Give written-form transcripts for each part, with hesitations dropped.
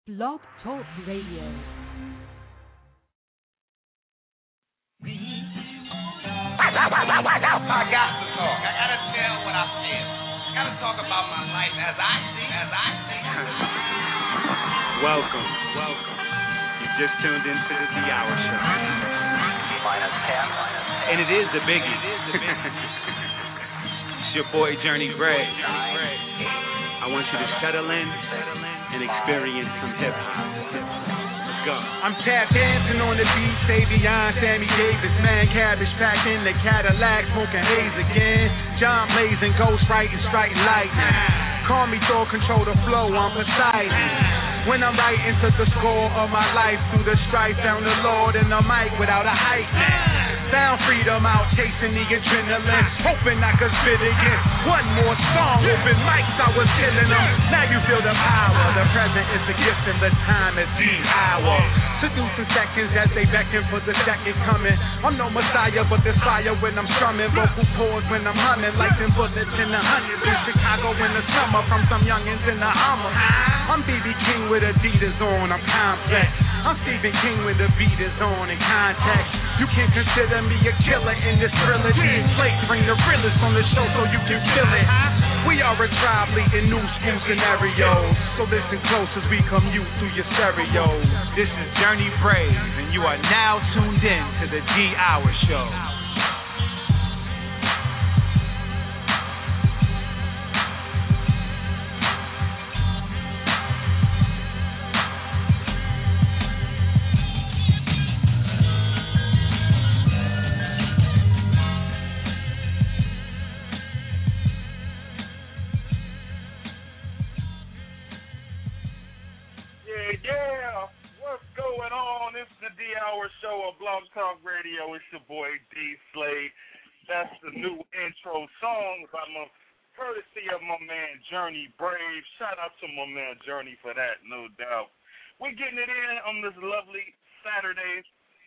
Blog Talk Radio. I got to talk. I got to tell what I feel. I got to talk about my life as I see it. Welcome. You just tuned into the D Hour Show. And it is a biggie. It's your boy Journey Gray. I want you to settle in and experience some hip-hop. Let's go. I'm tap dancing on the beat, Savion, Sammy Davis, man, cabbage packed in the Cadillac, smoking haze again. John blazing, ghost writing, striking lightning. Call me Thor, control the flow, I'm Poseidon. When I'm writing to the score of my life, through the strife, found the Lord in the mic without a hype man. Found freedom out chasing the adrenaline, hoping I could spit again. One more song, open mics, I was killing them. Now you feel the power, the present is the gift and the time is the hour. Seducing seconds as they beckon for the second coming. I'm no messiah, but there's fire when I'm strumming. Vocal cords when I'm humming, like them bullets in the hundreds. In Chicago in the summer, from some youngins in the Hummer. I'm BB King with Adidas on, I'm complex. I'm Stephen King with the beat is on in context. You can consider me a killer in this trilogy. Slate bring the realest on the show so you can feel it. We are a tribe leading new school scenarios. So listen close as we commute through your stereos. This is Journey Brave, and you are now tuned in to the D Hour Show. Yeah, what's going on? It's the D Hour Show on Blog Talk Radio. It's your boy D Slade. That's the new intro song courtesy of my man Journey Brave. Shout out to my man Journey for that, no doubt. We're getting it in on this lovely Saturday,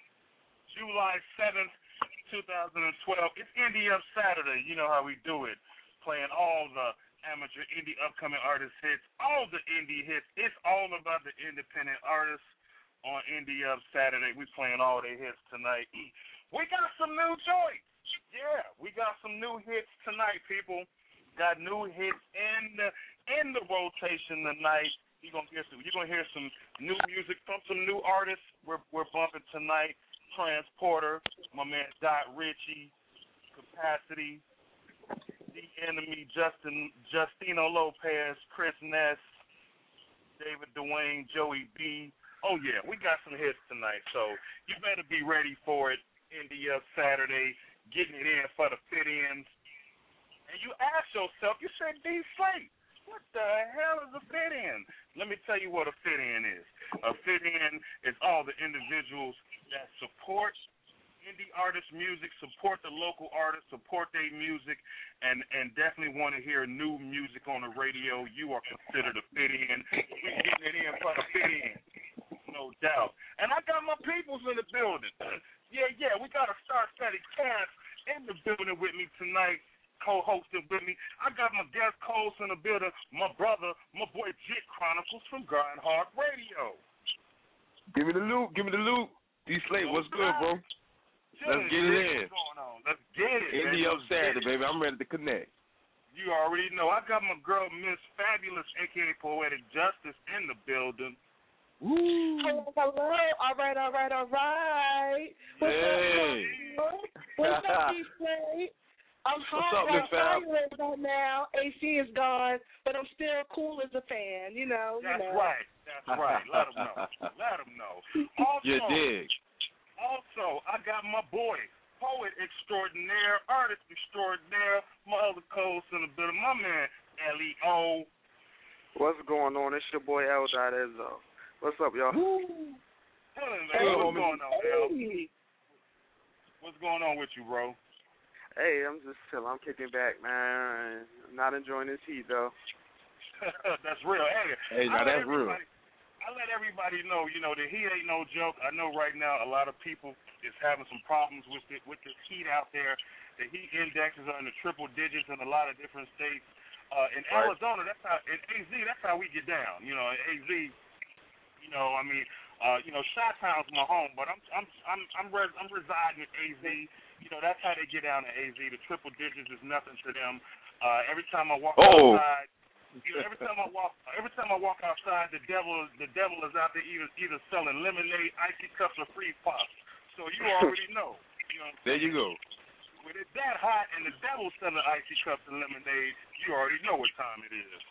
July 7th, 2012. It's Indie Up Saturday. You know how we do it, playing all the amateur indie upcoming artist hits, all the indie hits. It's all about the independent artists on Indie Up Saturday. We playing all their hits tonight. We got some new joints. Yeah, we got some new hits tonight, people. Got new hits in the rotation tonight. You're gonna hear some new music from some new artists. We're bumping tonight. Transporter, my man Dot Ritchie, Capacity, The Enemy, Justino Lopez, Chris Ness, David Dwayne, Joey B. Oh, yeah, we got some hits tonight, so you better be ready for it. Indie Up Saturday, getting it in for the fit-ins. And you ask yourself, you said, D. Slate, what the hell is a fit-in? Let me tell you what a fit-in is. A fit-in is all the individuals that support indie artist music, support the local artists, support their music, and definitely want to hear new music on the radio. You are considered a fit-in. We're getting it in for the fit-in, no doubt. And I got my peoples in the building. Yeah, we got a star-studded cast in the building with me tonight, co-hosting with me. I got my guest co-host in the building, my brother, my boy Jit Chronicles from Grind Hard Radio. Give me the loot. D Slate, what's good, bro? Let's get it in. What's going on? Let's get it. Indie Up Saturday, baby. I'm ready to connect. You already know. I got my girl, Miss Fabulous, a.k.a. Poetic Justice, in the building. Woo. Hello. All right. What's up, D-Slade? I'm hot right now. AC is gone, but I'm still cool as a fan, you know. That's right. Let them know. Also, you dig. Also, I got my boy, poet extraordinaire, artist extraordinaire, my other co-host in the building, my man, L.E.O. What's going on? It's your boy, L.Izzo. What's up, y'all? Hey, what's going on, L? What's going on with you, bro? Hey, I'm just chilling. I'm kicking back, man. I'm not enjoying this heat, though. That's real. Hey, now that's real. I let everybody know, the heat ain't no joke. I know right now a lot of people is having some problems with the heat out there. The heat indexes are in the triple digits in a lot of different states. In Arizona, that's how in AZ, that's how we get down. In AZ, know, I mean, Chi-Town's my home, but I'm residing in AZ. You know, that's how they get down to AZ. The triple digits is nothing to them. Every time I walk outside, every time I walk outside, the devil is out there either selling lemonade, icy cups, or free pops. So you already know. You know there you go. When it's that hot and the devil's selling icy cups and lemonade, you already know what time it is.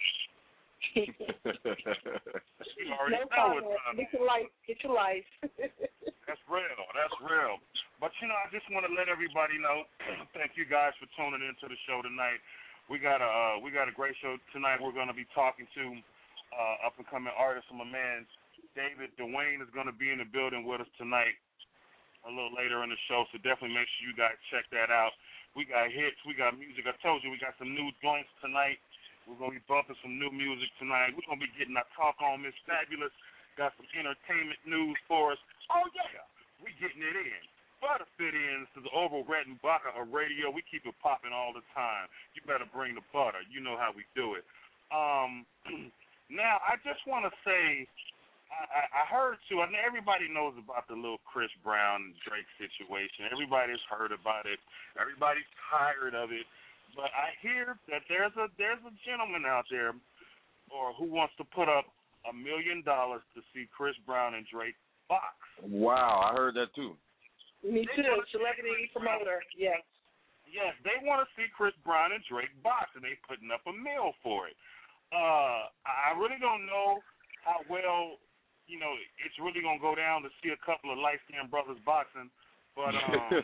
You already know what time it is. Get your life. That's real. But, I just want to let everybody know, thank you guys for tuning into the show tonight. We got a great show tonight. We're going to be talking to up-and-coming artist. My man, David Dwayne, is going to be in the building with us tonight a little later in the show, so definitely make sure you guys check that out. We got hits. We got music. I told you we got some new joints tonight. We're going to be bumping some new music tonight. We're going to be getting our talk on Miss Fabulous. Got some entertainment news for us. Oh, yeah. We getting it in. Butter fit in to the Oral Red and Baca of radio. We keep it popping all the time. You better bring the butter. You know how we do it. Now, I just want to say, I heard, too, I know everybody knows about the little Chris Brown and Drake situation. Everybody's heard about it. Everybody's tired of it. But I hear that there's a gentleman out there who wants to put up $1 million to see Chris Brown and Drake box. Wow, I heard that, too. Me too. Celebrity promoter, yes. Yes, they want to see Chris Brown and Drake box, and they putting up $1 million for it. I really don't know how well, it's really going to go down to see a couple of light-skinned brothers boxing. But, I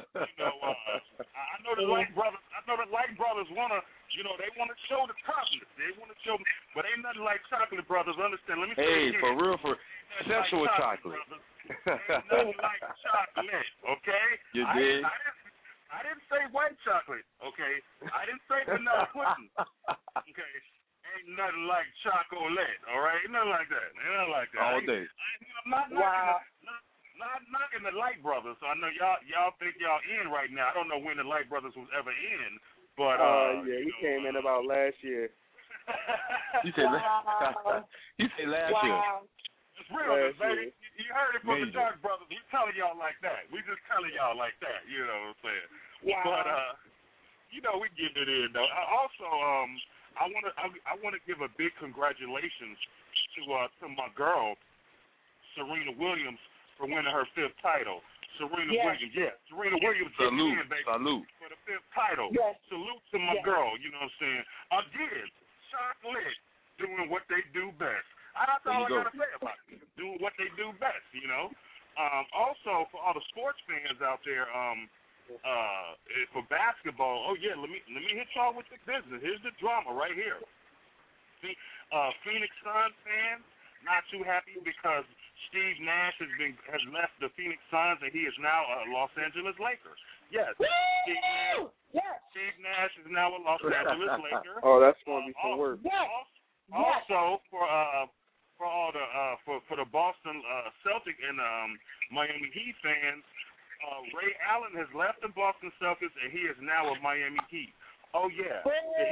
know the light brothers want to, they want to show the toughness. They want to show, but ain't nothing like chocolate brothers. Understand? Let me say it again. For real, sexual like chocolate. Ain't nothing like chocolate, okay? You did? I didn't say white chocolate, okay? I didn't say vanilla pudding, okay? Ain't nothing like chocolate, all right? Ain't nothing like that. All day. I'm not knocking the Light Brothers. So I know y'all think y'all in right now. I don't know when the Light Brothers was ever in, but he came in about last year. You say last year. It's real, baby. You heard it from the Dark Brothers. We telling y'all like that. We just telling y'all like that. You know what I'm saying? Wow. But we getting it in though. Also, I want to give a big congratulations to my girl, Serena Williams, for winning her 5th title. Serena Williams, Serena Williams, salute for the 5th title. Yes. Salute to my girl. You know what I'm saying? Again, chocolate doing what they do best. That's all I gotta say about it. Doing what they do best. Also, for all the sports fans out there, for basketball, let me hit y'all with the business. Here's the drama right here. See, Phoenix Suns fans not too happy because Steve Nash has left the Phoenix Suns and he is now a Los Angeles Laker. Yes. Steve Nash is now a Los Angeles Laker. Oh, that's going to be some work. Also, for all the Boston Celtic and Miami Heat fans, Ray Allen has left the Boston Celtics and he is now a Miami Heat. Oh yeah.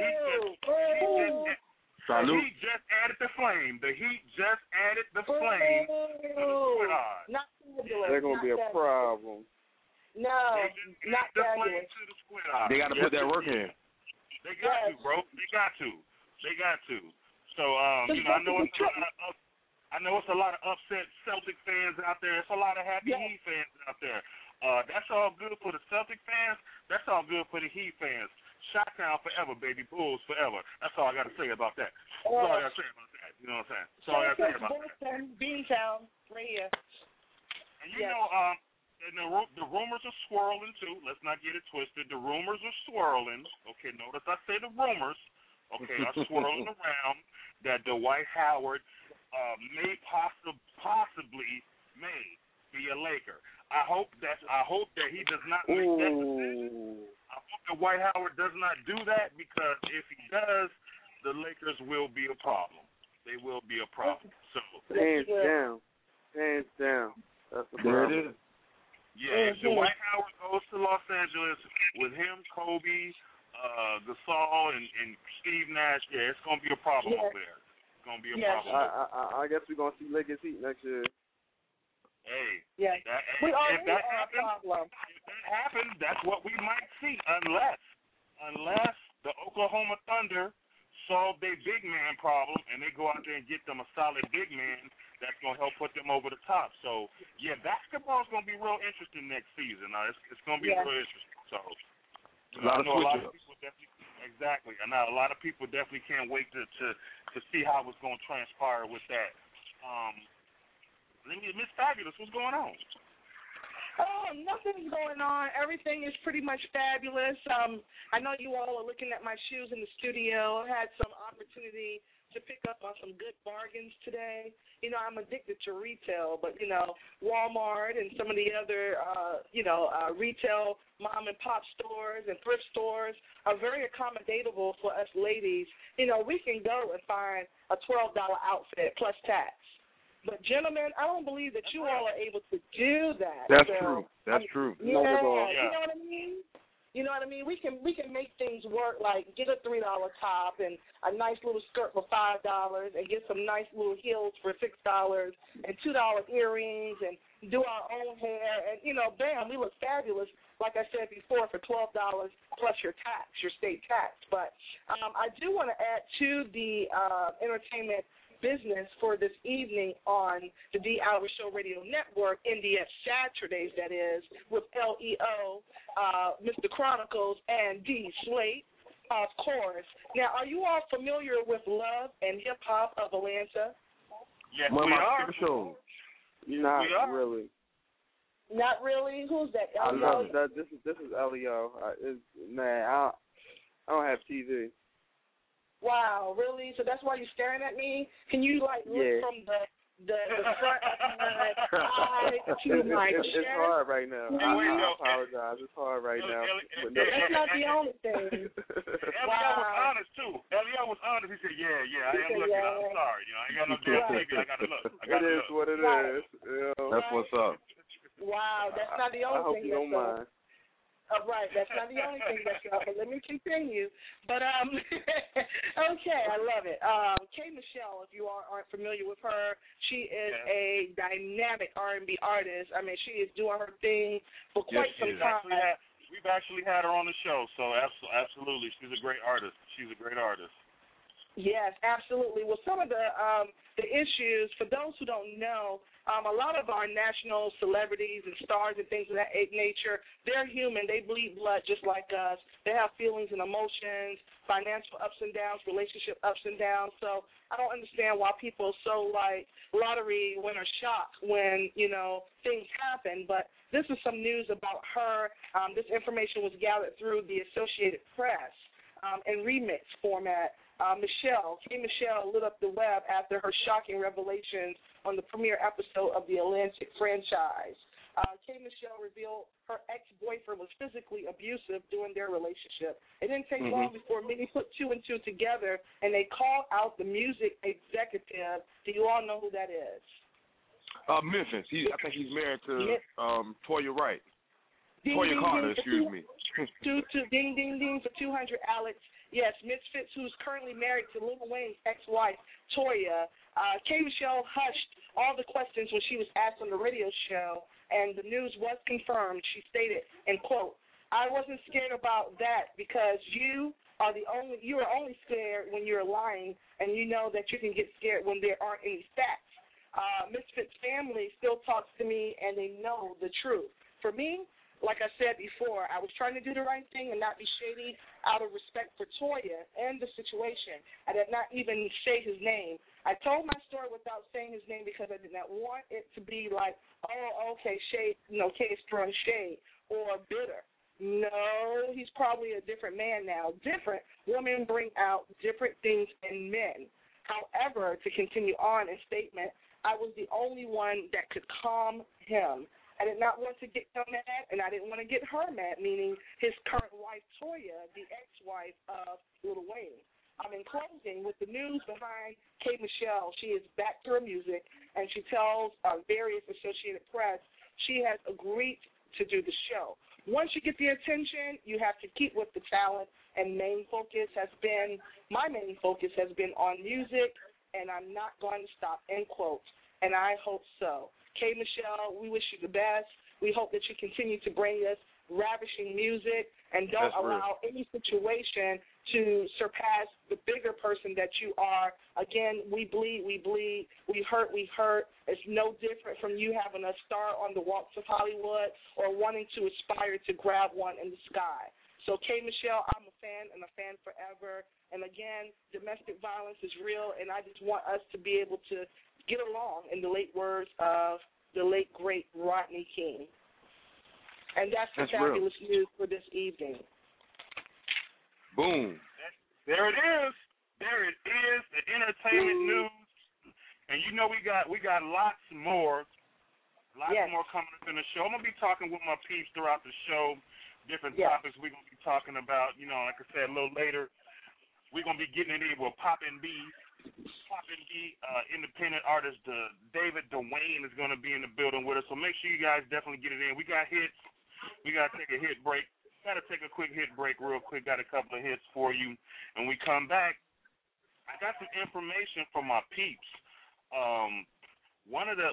The Heat just added the flame. The Heat just added the flame to the squad. They're going to be a problem. No, not the flame to the squad. They got to put that work in. They got to, bro. They got to. So, I know it's a lot of upset Celtic fans out there. It's a lot of happy Heat fans out there. That's all good for the Celtic fans. That's all good for the Heat fans. Chi-Town forever, baby. Bulls forever. That's all I got to say about that. That's all I got to say about that. You know what I'm saying? That's all I got to say about that. Beantown, right here. And and the rumors are swirling, too. Let's not get it twisted. The rumors are swirling. Okay, notice I say the rumors. Okay, are swirling around that Dwight Howard may possibly be a Laker. I hope that he does not make that decision. I hope that Dwight Howard does not do that, because if he does, the Lakers will be a problem. They will be a problem. So hands down. That's the problem. There it is. Yeah, if Dwight Howard goes to Los Angeles with him, Kobe, Gasol, and Steve Nash, it's gonna be a problem over there. It's gonna be a problem. I guess we're gonna see that gets heat next year. Hey, yeah, we already if that are a problem. If that happens, that's what we might see, unless the Oklahoma Thunder solve their big man problem and they go out there and get them a solid big man that's going to help put them over the top. So, yeah, basketball is going to be real interesting next season. It's going to be real interesting. So, I know a lot of people definitely, exactly. I know a lot of people definitely can't wait to see how it's going to transpire with that. Miss Fabulous, what's going on? Oh, nothing's going on. Everything is pretty much fabulous. I know you all are looking at my shoes in the studio. I had some opportunity to pick up on some good bargains today. You know, I'm addicted to retail, but, Walmart and some of the other, retail mom and pop stores and thrift stores are very accommodatable for us ladies. We can go and find a $12 outfit plus tax. But, gentlemen, I don't believe that you all are able to do that. That's true. That's true. Yeah, you know what I mean? You know what I mean? We can make things work, like get a $3 top and a nice little skirt for $5 and get some nice little heels for $6 and $2 earrings and do our own hair. And, bam, we look fabulous, like I said before, for $12 plus your tax, your state tax. But I do want to add to the entertainment business for this evening on the D Hour Show Radio Network, NDS Saturdays, that is, with LEO, Mr. Chronicles, and D Slate, of course. Now, are you all familiar with Love and Hip Hop of Atlanta? Yes, we are. Shows. Not really. Not really? Who's that? I love that. This is LEO. I don't have TV. Wow, really? So that's why you're staring at me? Can you, look from the front of my eye to my chest? It's hard right now. I apologize. It's hard right now. That's not the only thing. Elio was honest, too. Elio was honest. He said, I am looking. I'm sorry. I ain't got no damn TV. I got to look. It is what it is. That's what's up. Wow, that's not the only I hope thing you don't mind. Right, that's not the only thing that's up, but let me continue. But, okay, I love it. K. Michelle, if you aren't familiar with her, she is a dynamic R&B artist. I mean, she is doing her thing for quite some time. We've actually had her on the show, so absolutely. She's a great artist. Yes, absolutely. Well, some of the issues, for those who don't know, a lot of our national celebrities and stars and things of that nature, they're human. They bleed blood just like us. They have feelings and emotions, financial ups and downs, relationship ups and downs. So I don't understand why people are so like lottery winner shocked when, things happen. But this is some news about her. This information was gathered through the Associated Press in remix format. K. Michelle lit up the web after her shocking revelations on the premiere episode of the Atlantic franchise. K. Michelle revealed her ex-boyfriend was physically abusive during their relationship. It didn't take long before many put two and two together, and they called out the music executive. Do you all know who that is? Memphis. I think he's married to Toya Wright. Ding, Toya ding, Carter, ding, excuse me. Ding, ding, ding for 200, Alex. Yes, Misfits, who's currently married to Lil Wayne's ex-wife, Toya. K. Michelle hushed all the questions when she was asked on the radio show, and the news was confirmed. She stated, and quote, "I wasn't scared about that because you are only scared when you're lying, and you know that you can get scared when there aren't any facts. Misfits family still talks to me, and they know the truth. For me, like I said before, I was trying to do the right thing and not be shady out of respect for Toya and the situation. I did not even say his name. I told my story without saying his name because I did not want it to be like, oh, okay, shade, K is throwing shade or bitter. No, he's probably a different man now. Different women bring out different things in men. However, to continue on in statement, I was the only one that could calm him. I did not want to get him mad, and I didn't want to get her mad, meaning his current wife, Toya, the ex-wife of Lil Wayne. In closing, with the news behind K. Michelle, she is back to her music, and she tells various Associated Press she has agreed to do the show. Once you get the attention, you have to keep with the talent, and my main focus has been on music, and I'm not going to stop, end quote. and I hope so. K. Michelle, we wish you the best. We hope that you continue to bring us ravishing music and don't allow any situation to surpass the bigger person that you are. Again, we bleed, we hurt. It's no different from you having a star on the walks of Hollywood or wanting to aspire to grab one in the sky. So, K. Michelle, I'm a fan and a fan forever. And again, domestic violence is real, and I just want us to be able to get along, in the late words of the late, great Rodney King. And that's the fabulous news for this evening. Boom. There it is. There it is, the entertainment news. And you know we got lots more coming up in the show. I'm going to be talking with my peeps throughout the show, different topics we're going to be talking about. You know, like I said, a little later, we're going to be getting it in with Poppin' B. Independent artist David Dwayne is going to be in the building with us. So make sure you guys definitely get it in. We got hits. We got to take a hit break. Got to take a quick hit break real quick. Got a couple of hits for you. And we come back, I got some information from my peeps. One of the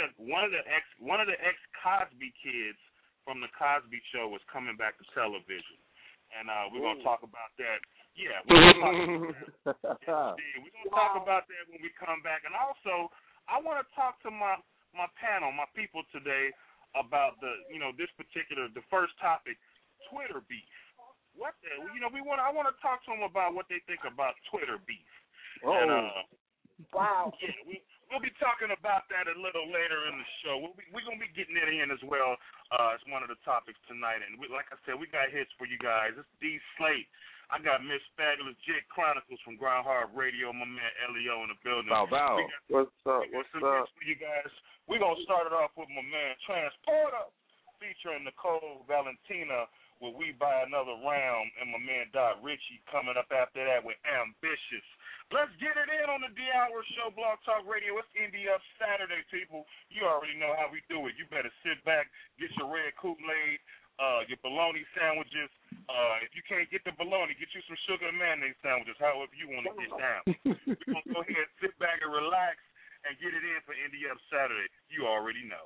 ex Cosby kids from the Cosby Show was coming back to television. And we're going to talk about that. Yeah, we're going to talk about that when we come back. And also, I want to talk to my panel, my people today about the first topic, Twitter beef. I want to talk to them about what they think about Twitter beef. Oh. And, wow. Yeah, we'll be talking about that a little later in the show. We're going to be getting it in as well. It's one of the topics tonight. And like I said, we got hits for you guys. It's D Slate. I got Miss Fabulous Jig Chronicles from Ground Hard Radio, my man Elio in the building. Bow. What's up? Hits for you guys. We're going to start it off with my man Transporter featuring Nicole Valentina with We Buy Another Round, and my man Dot Richie coming up after that with Ambitious. Let's get it in on the D-Hour Show, Blog Talk Radio. It's Indie Up Saturday, people. You already know how we do it. You better sit back, get your red Kool-Aid, your bologna sandwiches. If you can't get the bologna, get you some sugar and mayonnaise sandwiches, however you want to get down. We're going to go ahead, sit back and relax and get it in for Indie Up Saturday. You already know.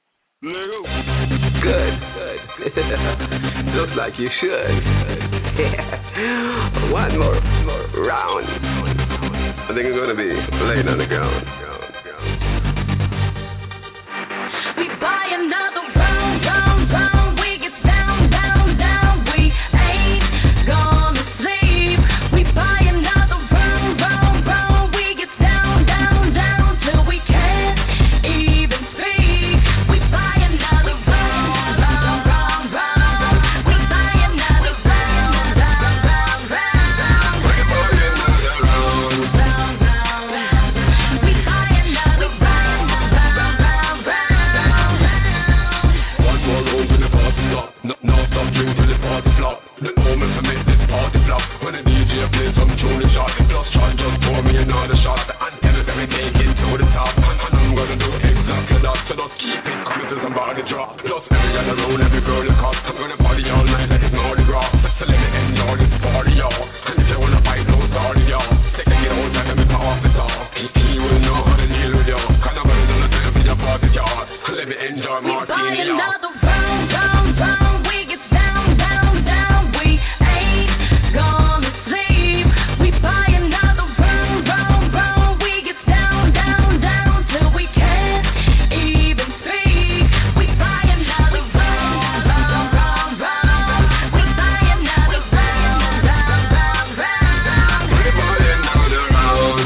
Good. Looks like you should. One more round. I think I'm going to be laying on the ground. We buy another round. We get down. We ain't gonna sleep. We buy another round. We get down till we can't even speak. We buy another round. We buy another round. We buy another round. One more roll to the party stop. No stop till the party flop. The moment to make this party flop. When the DJ plays some tune shot, just pour me another shot. And tell me take it to the top. And I'm gonna do exactly that. So just keep it coming to somebody drop. Plus every girl around, every girl is hot. I'm gonna party all night like it's Mardi Gras. So let me enjoy this party, y'all. And if you wanna fight, no sorry, y'all. Take it out and let me off the top. You will know how to deal with y'all. Cause I'm gonna do the time for your party, y'all. Let me enjoy martini, y'all. Another round. We get down. We ain't gonna sleep. We buy another round. We get down till we can't even speak. We buy another round. We buy another round. We buy another round.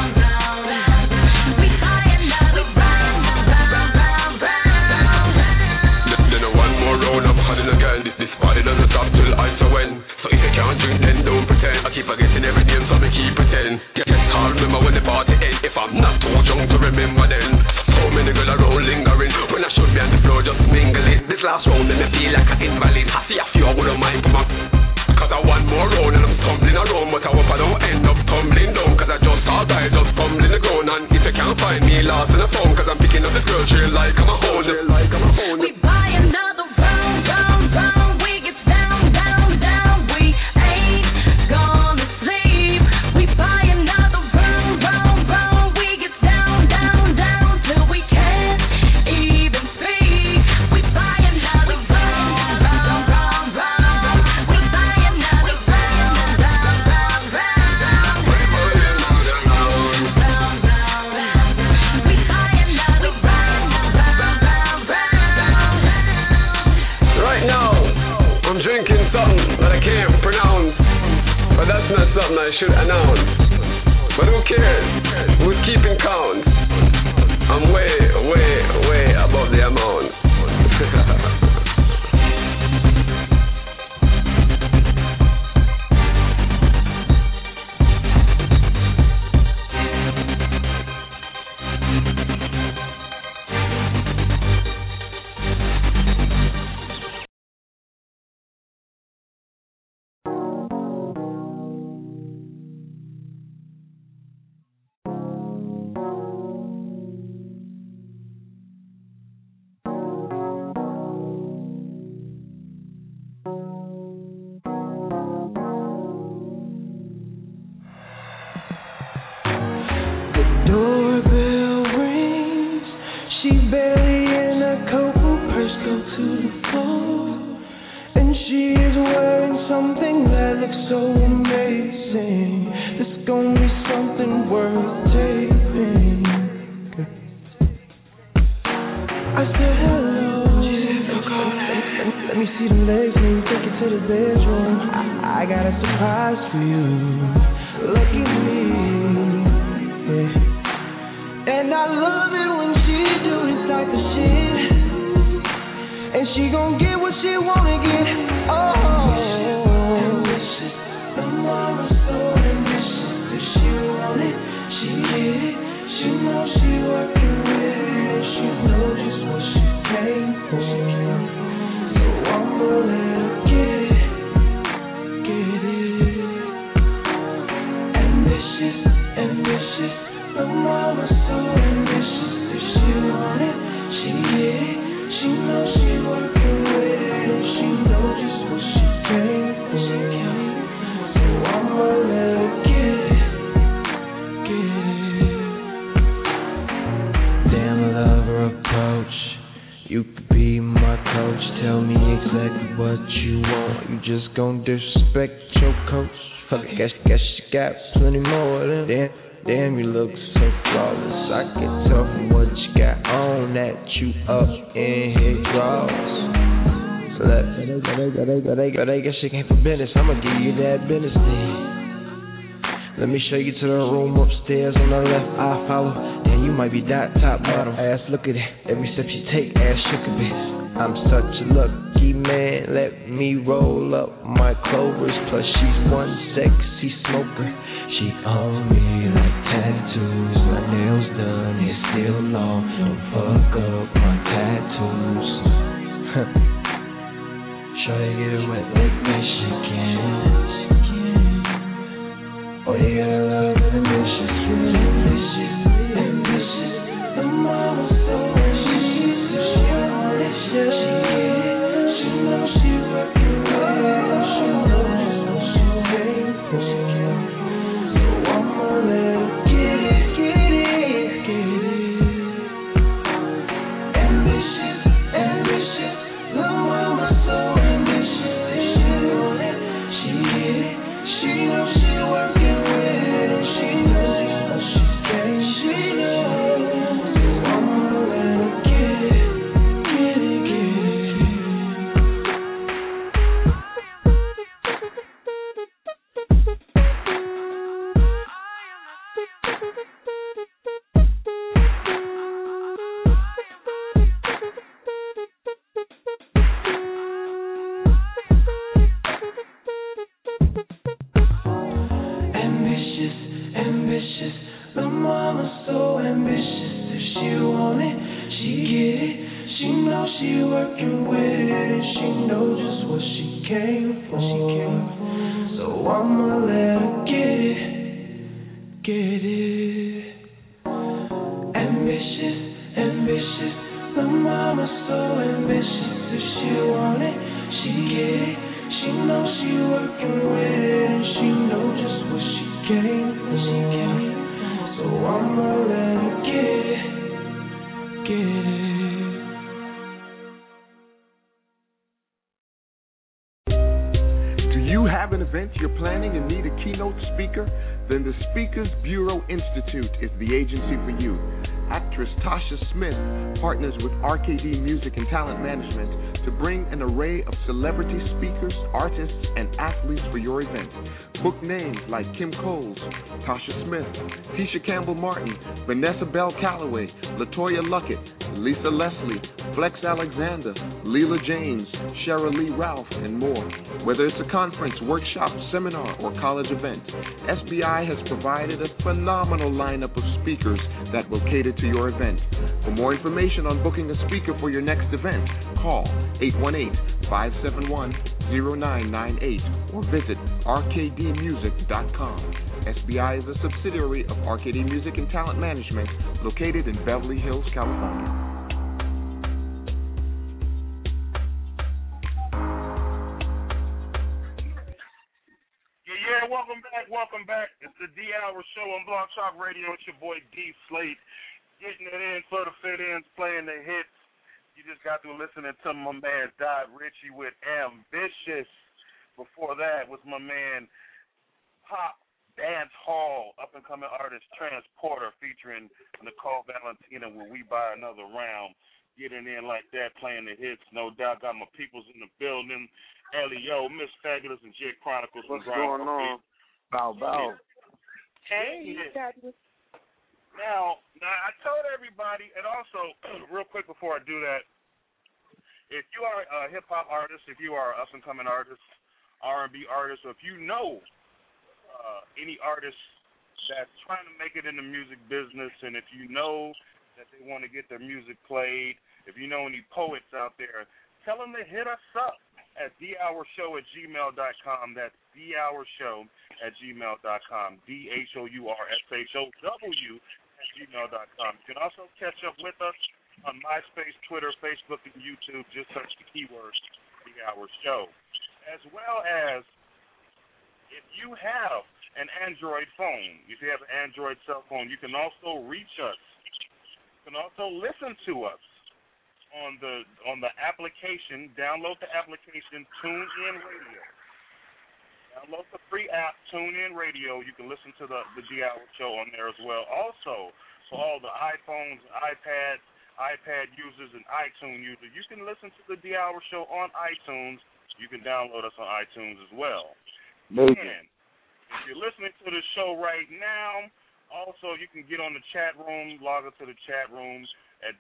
We buy another round. Then one more round, I'm hunting again. This party doesn't stop till I so when. So if you can't drink, then don't pretend. I keep forgetting every name, so I keep pretend. Yes, I'll remember when the party ends. If I'm not too young to remember then. So many girls around lingering. When I should be on the floor, just mingling. This last round, then I feel like an invalid. I see a few I wouldn't mind for my. Cause I want more round and I'm stumbling around. But I hope I don't end up tumbling down. Cause I just saw die, just fumbling the ground. And if you can't find me, lost in the phone. Cause I'm picking up this girl trail like I'm a hound. We buy another round. We get down. We ain't gonna sleep. We buy another round. We get down till I should announce. But who cares? Who's keeping count? I'm way above the amount. I guess she came for business. I'ma give you that business then. Let me show you to the room upstairs on the left. I'll follow. Then you might be top bottom. Ass look at it. Every step she take, ass shook a bit. I'm such a lucky man. Let me roll up my clovers. Plus she's one sexy smoker. She on me like tattoos. My nails done, it's still long. Don't fuck up my tattoos. Try to get it wet like Michigan. Oh, you gotta love it ambitious, ambitious. The mama's so ambitious, she knows she working hard. She knows she painful. So I'ma let her get it. Ambitious. The mama's so Then the Speakers Bureau Institute is the agency for you. Actress Tasha Smith partners with RKD Music and Talent Management to to bring an array of celebrity speakers, artists, and athletes for your event. Book names like Kim Coles, Tasha Smith, Tisha Campbell-Martin, Vanessa Bell Calloway, LaToya Luckett, Lisa Leslie, Flex Alexander, Leela James, Sheryl Lee Ralph, and more. Whether it's a conference, workshop, seminar, or college event, SBI has provided a phenomenal lineup of speakers that will cater to your event. For more information on booking a speaker for your next event, call 818-571-0998 or visit rkdmusic.com. SBI is a subsidiary of RKD Music and Talent Management located in Beverly Hills, California. Welcome back. It's the D Hour Show on Blog Talk Radio. It's your boy D Slate, getting it in for the fit-ins, playing the hits. You just got through listening to my man Dot Richie with Ambitious. Before that was my man Pop Dance Hall, up-and-coming artist Transporter, featuring Nicole Valentina with We Buy Another Round. Getting in like that, playing the hits. No doubt, got my peoples in the building. Elio, Miss Fabulous, and J Chronicles. What's going on? Bow. Hey, Now, I told everybody, and also, real quick before I do that, if you are a hip-hop artist, if you are an up-and-coming artist, R&B artist, or if you know any artist that's trying to make it in the music business, and if you know that they want to get their music played, if you know any poets out there, tell them to hit us up at thehourshow@gmail.com. That's thehourshow@gmail.com. DHOURSHOW@gmail.com. You can also catch up with us on MySpace, Twitter, Facebook, and YouTube. Just search the keyword The Hour Show. As well as, if you have an Android phone, if you have an Android cell phone, you can also reach us. You can also listen to us on the application. Download the application TuneIn Radio. Download the free app TuneIn Radio. You can listen to the D Hour Show on there as well. Also, for all the iPhones, iPad users, and iTunes users, you can listen to the D Hour Show on iTunes. You can download us on iTunes as well. And if you're listening to the show right now, also you can get on the chat room, log into the chat rooms at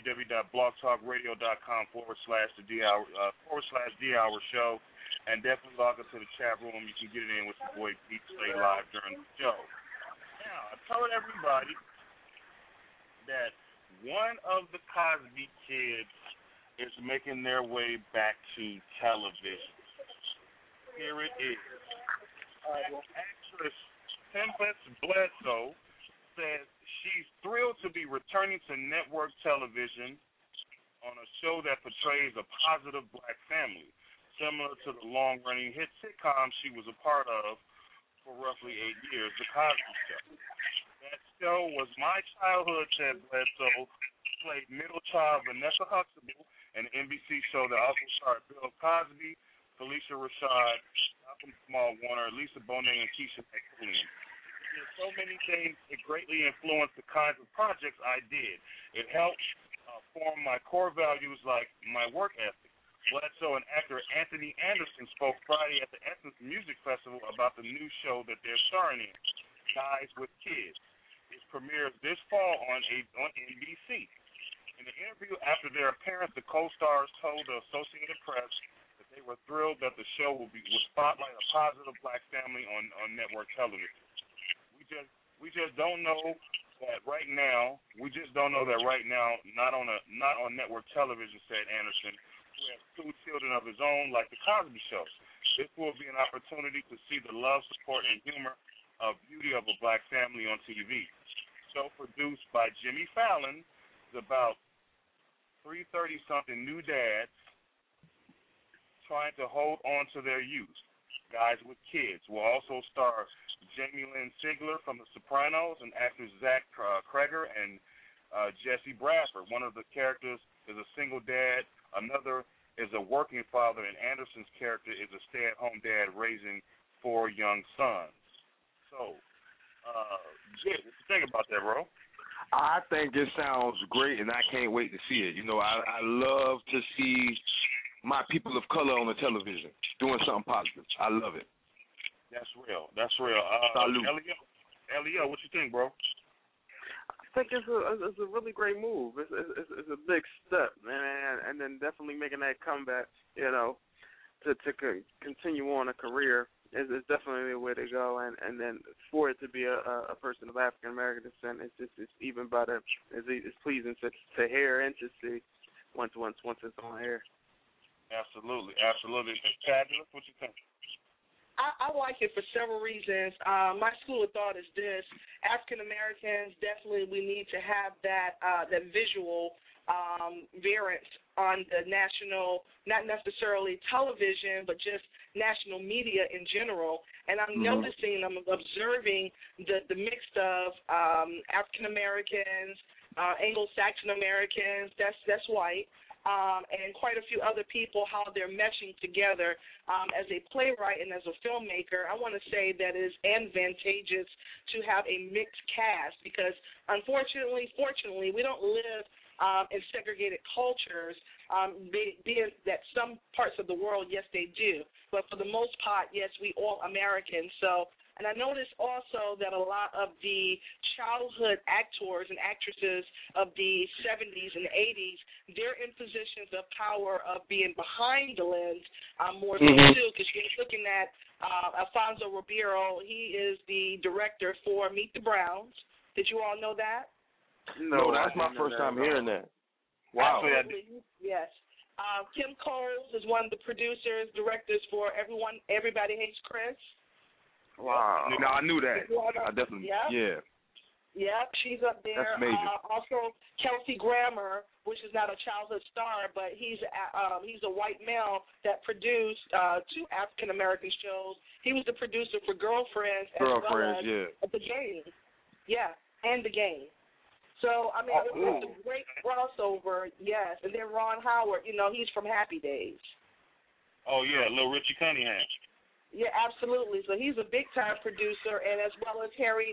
www.blogtalkradio.com/D Hour Show, and definitely log into the chat room. You can get it in with your boy Pete Slay live during the show. Now, I told everybody that one of the Cosby kids is making their way back to television. Here it is. Actress Tempest Bledsoe says she's thrilled to be returning to network television on a show that portrays a positive black family, similar to the long-running hit sitcom she was a part of for roughly 8 years, The Cosby Show. That show was my childhood, said Bledsoe, played middle child Vanessa Huxtable, an NBC show that also starred Bill Cosby, Felicia Rashad, Malcolm Jamal Warner, Lisa Bonet, and Keisha McCullion. There's so many things. It greatly influenced the kinds of projects I did. It helped form my core values like my work ethic. Bledsoe and actor Anthony Anderson spoke Friday at the Essence Music Festival about the new show that they're starring in, Guys with Kids. It premieres this fall on NBC. In an interview after their appearance, the co-stars told the Associated Press that they were thrilled that the show will spotlight a positive black family on network television. We just don't know that right now. Not on network television, said Anderson, who has 2 children of his own, like the Cosby Show. This will be an opportunity to see the love, support, and humor of beauty of a black family on TV. Show produced by Jimmy Fallon is about 330-something new dads trying to hold on to their youth. Guys with Kids will also star Jamie Lynn Sigler from The Sopranos and actors Zach Kreger and Jesse Bradford. One of the characters is a single dad. Another is a working father, and Anderson's character is a stay-at-home dad raising 4 young sons. So, Jay, what you think about that, bro? I think it sounds great, and I can't wait to see it. You know, I love to see my people of color on the television, doing something positive. I love it. That's real. That's real. Salute. Elio, what you think, bro? I think it's a really great move. It's a big step, man, and then definitely making that comeback, you know, to continue on a career is definitely the way to go. And then for it to be a person of African American descent, it's even better. It's pleasing to hear and to see once it's on air. Absolutely. Miss Fabulous, what you think? I like it for several reasons. My school of thought is this: African Americans, definitely we need to have that visual variance on the national, not necessarily television, but just national media in general. And I'm noticing, I'm observing the mix of African Americans, Anglo-Saxon Americans, that's white, and quite a few other people, how they're meshing together. As a playwright and as a filmmaker, I want to say that it is advantageous to have a mixed cast because, fortunately, we don't live in segregated cultures, being that some parts of the world, yes, they do. But for the most part, yes, we all Americans. So, and I noticed also that a lot of the childhood actors and actresses of the 70s and 80s, they're in positions of power of being behind the lens more so too, because you're looking at Alfonso Ribeiro. He is the director for Meet the Browns. Did you all know that? No, that's my first time hearing that. Wow. Absolutely. Yes. Kim Coles is one of the producers, directors for Everybody Hates Chris. Wow. No, I knew that. I definitely, yeah. Yeah, she's up there. That's major. Also, Kelsey Grammer, which is not a childhood star, but he's a white male that produced 2 African American shows. He was the producer for Girlfriends as well as The Game. Yeah, and The Game. So, I mean, it's a great crossover, yes. And then Ron Howard, you know, he's from Happy Days. Oh, yeah, Little Richie Cunningham. Yeah, absolutely. So he's a big-time producer, and as well as Henry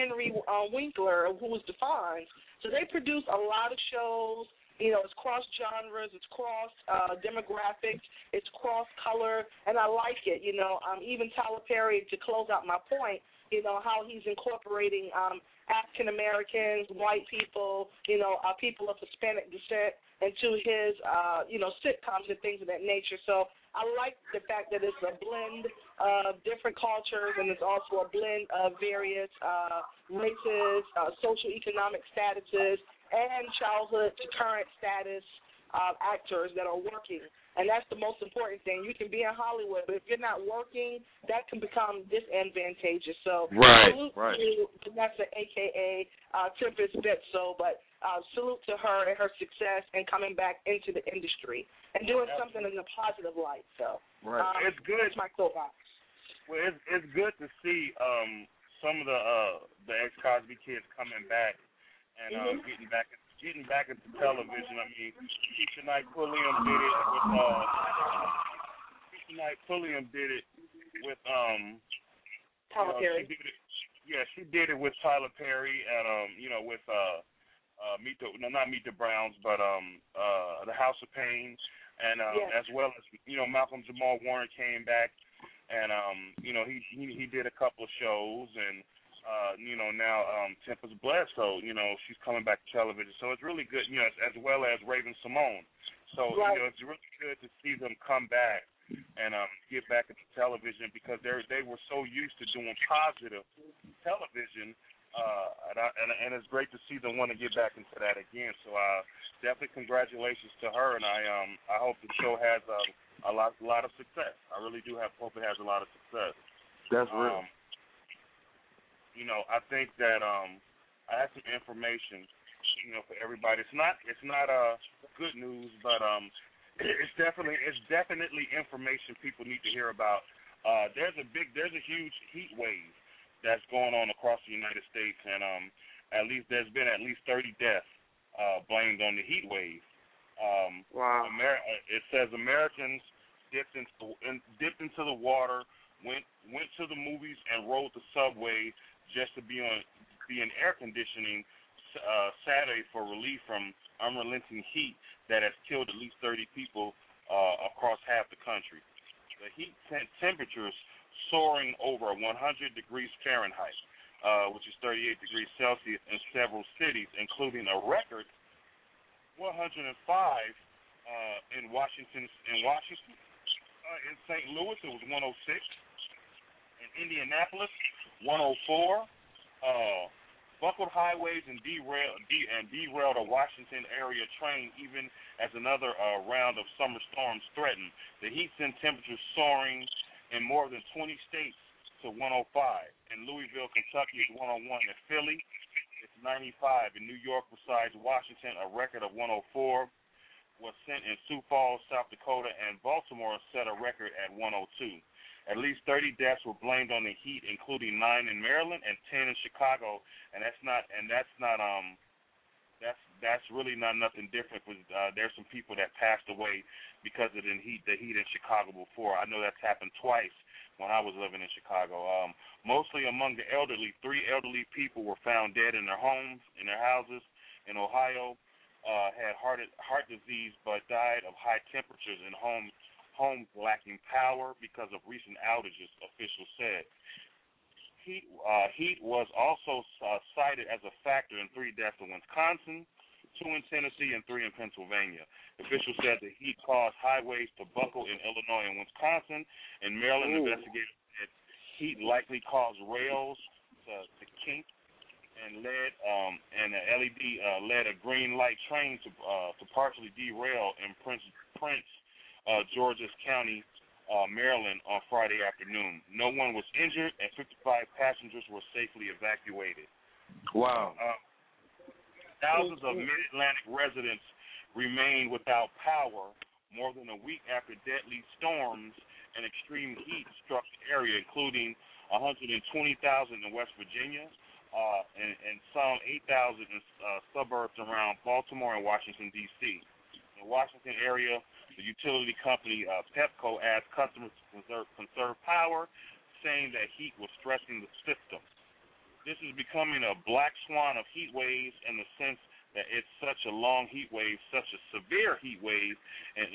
Winkler, who was Defines. So they produce a lot of shows. You know, it's cross-genres, it's cross-demographics, it's cross-color, and I like it. You know, even Tyler Perry, to close out my point, you know, how he's incorporating African Americans, white people, you know, people of Hispanic descent into his, you know, sitcoms and things of that nature. So I like the fact that it's a blend of different cultures and it's also a blend of various races, socioeconomic statuses, and childhood to current status actors that are working. And that's the most important thing. You can be in Hollywood, but if you're not working, that can become disadvantageous. So salute to Vanessa, a.k.a. Tempest Betso, but salute to her and her success and coming back into the industry and doing something in a positive light. So it's good. That's my soapbox. Well, it's good to see some of the ex-Cosby kids coming back and getting back into television. I mean, Keisha Knight Pulliam did it with Tyler Perry. She did it with Tyler Perry and you know, with not Meet the Browns, but the House of Pain, and as well as, you know, Malcolm Jamal Warner came back and you know, he did a couple of shows, and you know, now Tempest Bledsoe, you know, she's coming back to television. So it's really good, you know, as well as Raven Simone. So, you know, it's really good to see them come back and get back into television because they were so used to doing positive television, and it's great to see them want to get back into that again. So definitely congratulations to her, and I hope the show has a lot of success. I really do hope it has a lot of success. That's real. You know, I think that I have some information, you know, for everybody. It's not good news, but it's definitely information people need to hear about. There's a huge heat wave that's going on across the United States, and there's been at least 30 deaths blamed on the heat wave. Wow. It says Americans dipped into the water, went to the movies, and rode the subway just to be in air conditioning Saturday for relief from unrelenting heat that has killed at least 30 people across half the country. The heat temperatures soaring over 100 degrees Fahrenheit, which is 38 degrees Celsius in several cities, including a record 105 in Washington. In St. Louis, it was 106. In Indianapolis, 104. Buckled highways and derailed a Washington area train, even as another round of summer storms threatened. The heat sent temperatures soaring in more than 20 states to 105. In Louisville, Kentucky, it's 101. In Philly, it's 95. In New York, besides Washington, a record of 104 was sent in Sioux Falls, South Dakota, and Baltimore set a record at 102. At least 30 deaths were blamed on the heat, including 9 in Maryland and 10 in Chicago. And that's really not nothing different. There's some people that passed away because of the heat in Chicago before. I know that's happened twice when I was living in Chicago. Mostly among the elderly, 3 elderly people were found dead in their homes, in their houses. In Ohio, had heart disease but died of high temperatures in homes lacking power because of recent outages, officials said. Heat was also cited as a factor in 3 deaths in Wisconsin, 2 in Tennessee, and 3 in Pennsylvania. Officials said the heat caused highways to buckle in Illinois and Wisconsin. In Maryland, investigators said heat likely caused rails to kink and led the LED led a green light train to partially derail in Prince George's County, Maryland, on Friday afternoon. No one was injured, and 55 passengers were safely evacuated. Wow. Thousands of Mid-Atlantic residents remain without power more than a week after deadly storms and extreme heat struck the area, including 120,000 in West Virginia and some 8,000 in suburbs around Baltimore and Washington, D.C. In the Washington area, the utility company Pepco asked customers to conserve power, saying that heat was stressing the system. This is becoming a black swan of heat waves in the sense that it's such a long heat wave, such a severe heat wave, and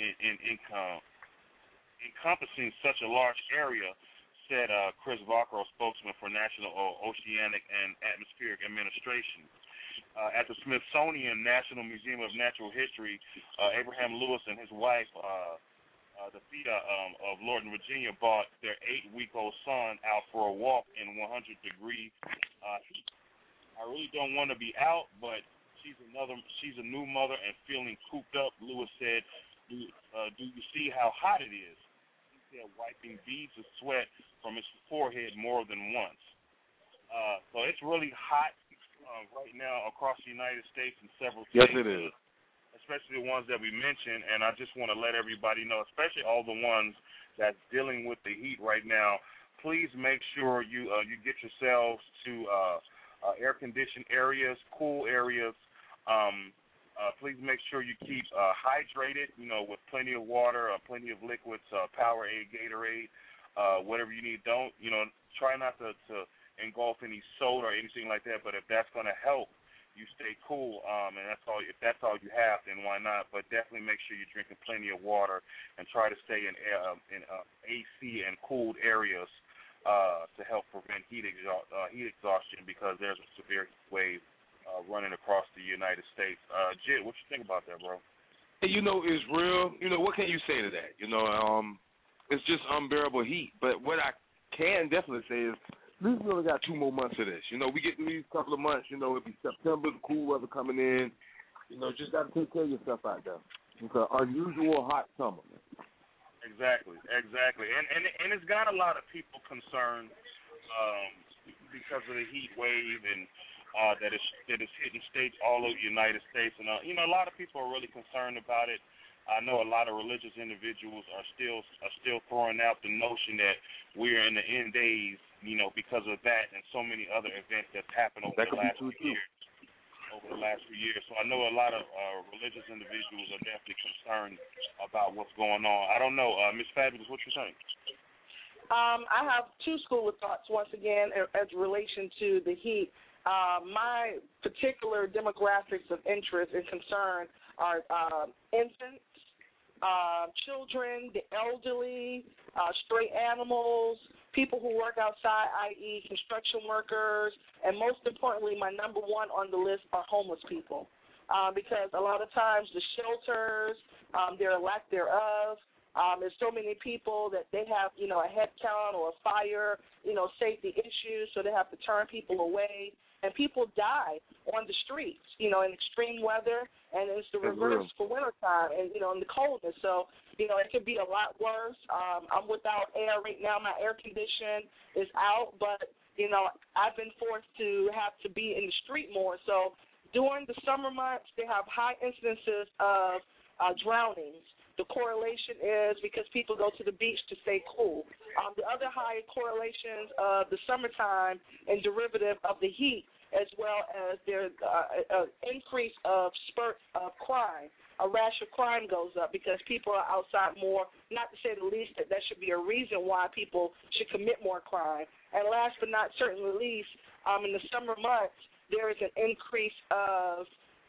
encompassing such a large area, said Chris Vaccaro, spokesman for National Oceanic and Atmospheric Administration. At the Smithsonian National Museum of Natural History, Abraham Lewis and his wife, the Theta of Lorton, Virginia, brought their 8-week-old son out for a walk in 100-degree heat. I really don't want to be out, but she's a new mother and feeling cooped up. Lewis said, "Do you see how hot it is?" He said, wiping beads of sweat from his forehead more than once. So it's really hot right now across the United States in several states. Yes, it is. Especially the ones that we mentioned, and I just want to let everybody know, especially all the ones that's dealing with the heat right now, please make sure you get yourselves to air-conditioned areas, cool areas. Please make sure you keep hydrated, with plenty of water, plenty of liquids, Powerade, Gatorade, whatever you need. Don't, try not to engulf any soda or anything like that, but if that's going to help you stay cool, and if that's all you have, then why not? But definitely make sure you're drinking plenty of water and try to stay in AC and cooled areas to help prevent heat exhaustion, because there's a severe heat wave running across the United States. Jit, what you think about that, bro? Hey, it's real. What can you say to that? It's just unbearable heat. But what I can definitely say is, at least we only got 2 more months of this. We get through these couple of months. It'll be September, the cool weather coming in. Just got to take care of yourself out there. It's an unusual hot summer. Exactly. And it's got a lot of people concerned because of the heat wave and that it's hitting states all over the United States. And a lot of people are really concerned about it. I know a lot of religious individuals are still throwing out the notion that we're in the end days, because of that and so many other events that's happened over the last few years. So I know a lot of religious individuals are definitely concerned about what's going on. I don't know, Ms. Fabulous, what you think? I have 2 school of thoughts once again as relation to the heat. My particular demographics of interest and concern are infants, children, the elderly, stray animals, people who work outside, i.e. construction workers, and most importantly, my number one on the list are homeless people. Because a lot of times the shelters, their lack thereof, there's so many people that they have, a head count or a fire, safety issues, so they have to turn people away. And people die on the streets, in extreme weather, and it's the reverse for wintertime and, in the coldness. So, it could be a lot worse. I'm without air right now. My air condition is out, but, I've been forced to have to be in the street more. So during the summer months, they have high incidences of drownings. The correlation is because people go to the beach to stay cool. The other high correlations of the summertime and derivative of the heat, as well as there's an increase of spurts of crime. A rash of crime goes up because people are outside more, not to say the least that should be a reason why people should commit more crime. And last but not certainly least, in the summer months, there is an increase of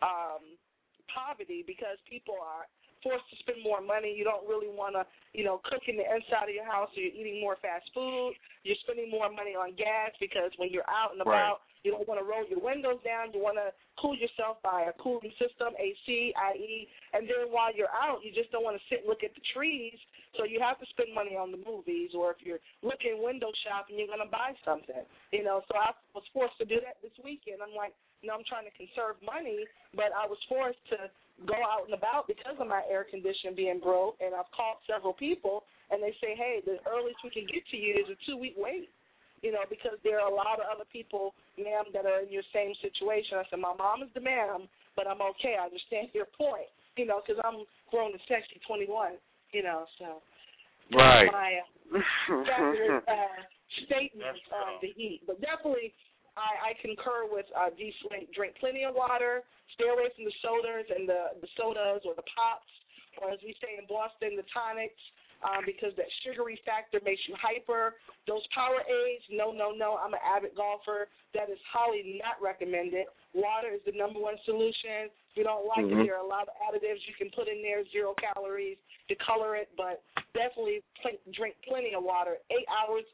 poverty because people are forced to spend more money. You don't really want to, cook in the inside of your house, so you're eating more fast food. You're spending more money on gas because when you're out and about, you don't want to roll your windows down. You want to cool yourself by a cooling system, AC, IE, and then while you're out, you just don't want to sit and look at the trees, so you have to spend money on the movies, or if you're looking window shopping, you're going to buy something. So I was forced to do that this weekend. I'm like, I'm trying to conserve money, but I was forced to go out and about because of my air condition being broke, and I've called several people, and they say, hey, the earliest we can get to you is a 2-week wait, because there are a lot of other people, ma'am, that are in your same situation. I said, my mom is the ma'am, but I'm okay. I understand your point, because I'm grown and sexy, 21, so. Right. My statement on the heat. But definitely, I concur with D. Slate. Drink plenty of water. Stay away from the sodas and the sodas or the pops, or as we say in Boston, the tonics, because that sugary factor makes you hyper. Those Powerades, no. I'm an avid golfer. That is highly not recommended. Water is the number one solution. If you don't like it, there are a lot of additives you can put in there, 0 calories to color it, but definitely drink plenty of water. 8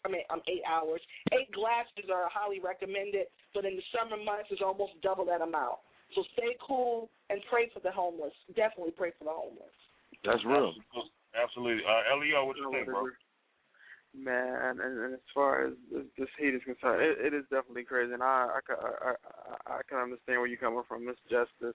glasses are highly recommended, but in the summer months, it's almost double that amount. So stay cool and pray for the homeless. Definitely pray for the homeless. That's real. Absolutely. Leo, what you think, bro? Man, and as far as this heat is concerned, it is definitely crazy, and I can understand where you're coming from, Miss Justice.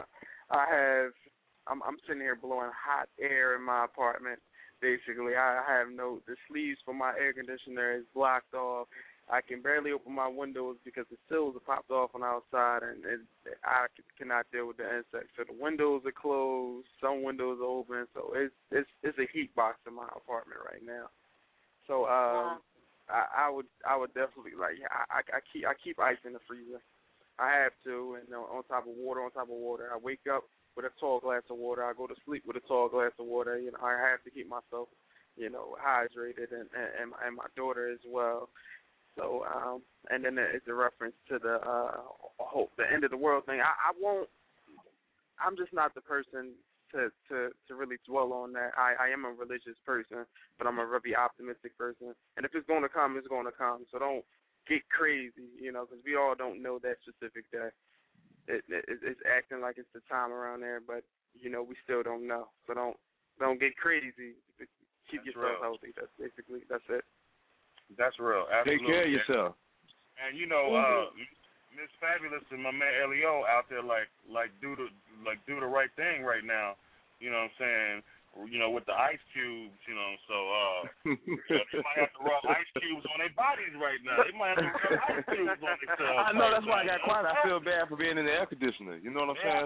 I'm sitting here blowing hot air in my apartment. Basically, I have the sleeves for my air conditioner is blocked off. I can barely open my windows because the sills are popped off on the outside, and I cannot deal with the insects. So the windows are closed, some windows are open, so it's a heat box in my apartment right now. So I would definitely I keep ice in the freezer. I have to, and on top of water. I wake up with a tall glass of water. I go to sleep with a tall glass of water. I have to keep myself, hydrated, and my daughter as well. So and then it's a reference to the end of the world thing. I'm just not the person to really dwell on that. I am a religious person, but I'm a very optimistic person. And if it's going to come, it's going to come. So don't get crazy, because we all don't know that specific day. It's acting like it's the time around there, but we still don't know. So don't get crazy. Keep yourself healthy. That's it. That's real. Absolutely. Take care of yourself. And Miss Fabulous and my man Elio out there do the right thing right now. You know what I'm saying? With the ice cubes, so they might have to rub ice cubes on their bodies right now. They might have to rub ice cubes on themselves. I know, that's why I got quiet. I feel bad for being in the air conditioner. You know what I'm saying?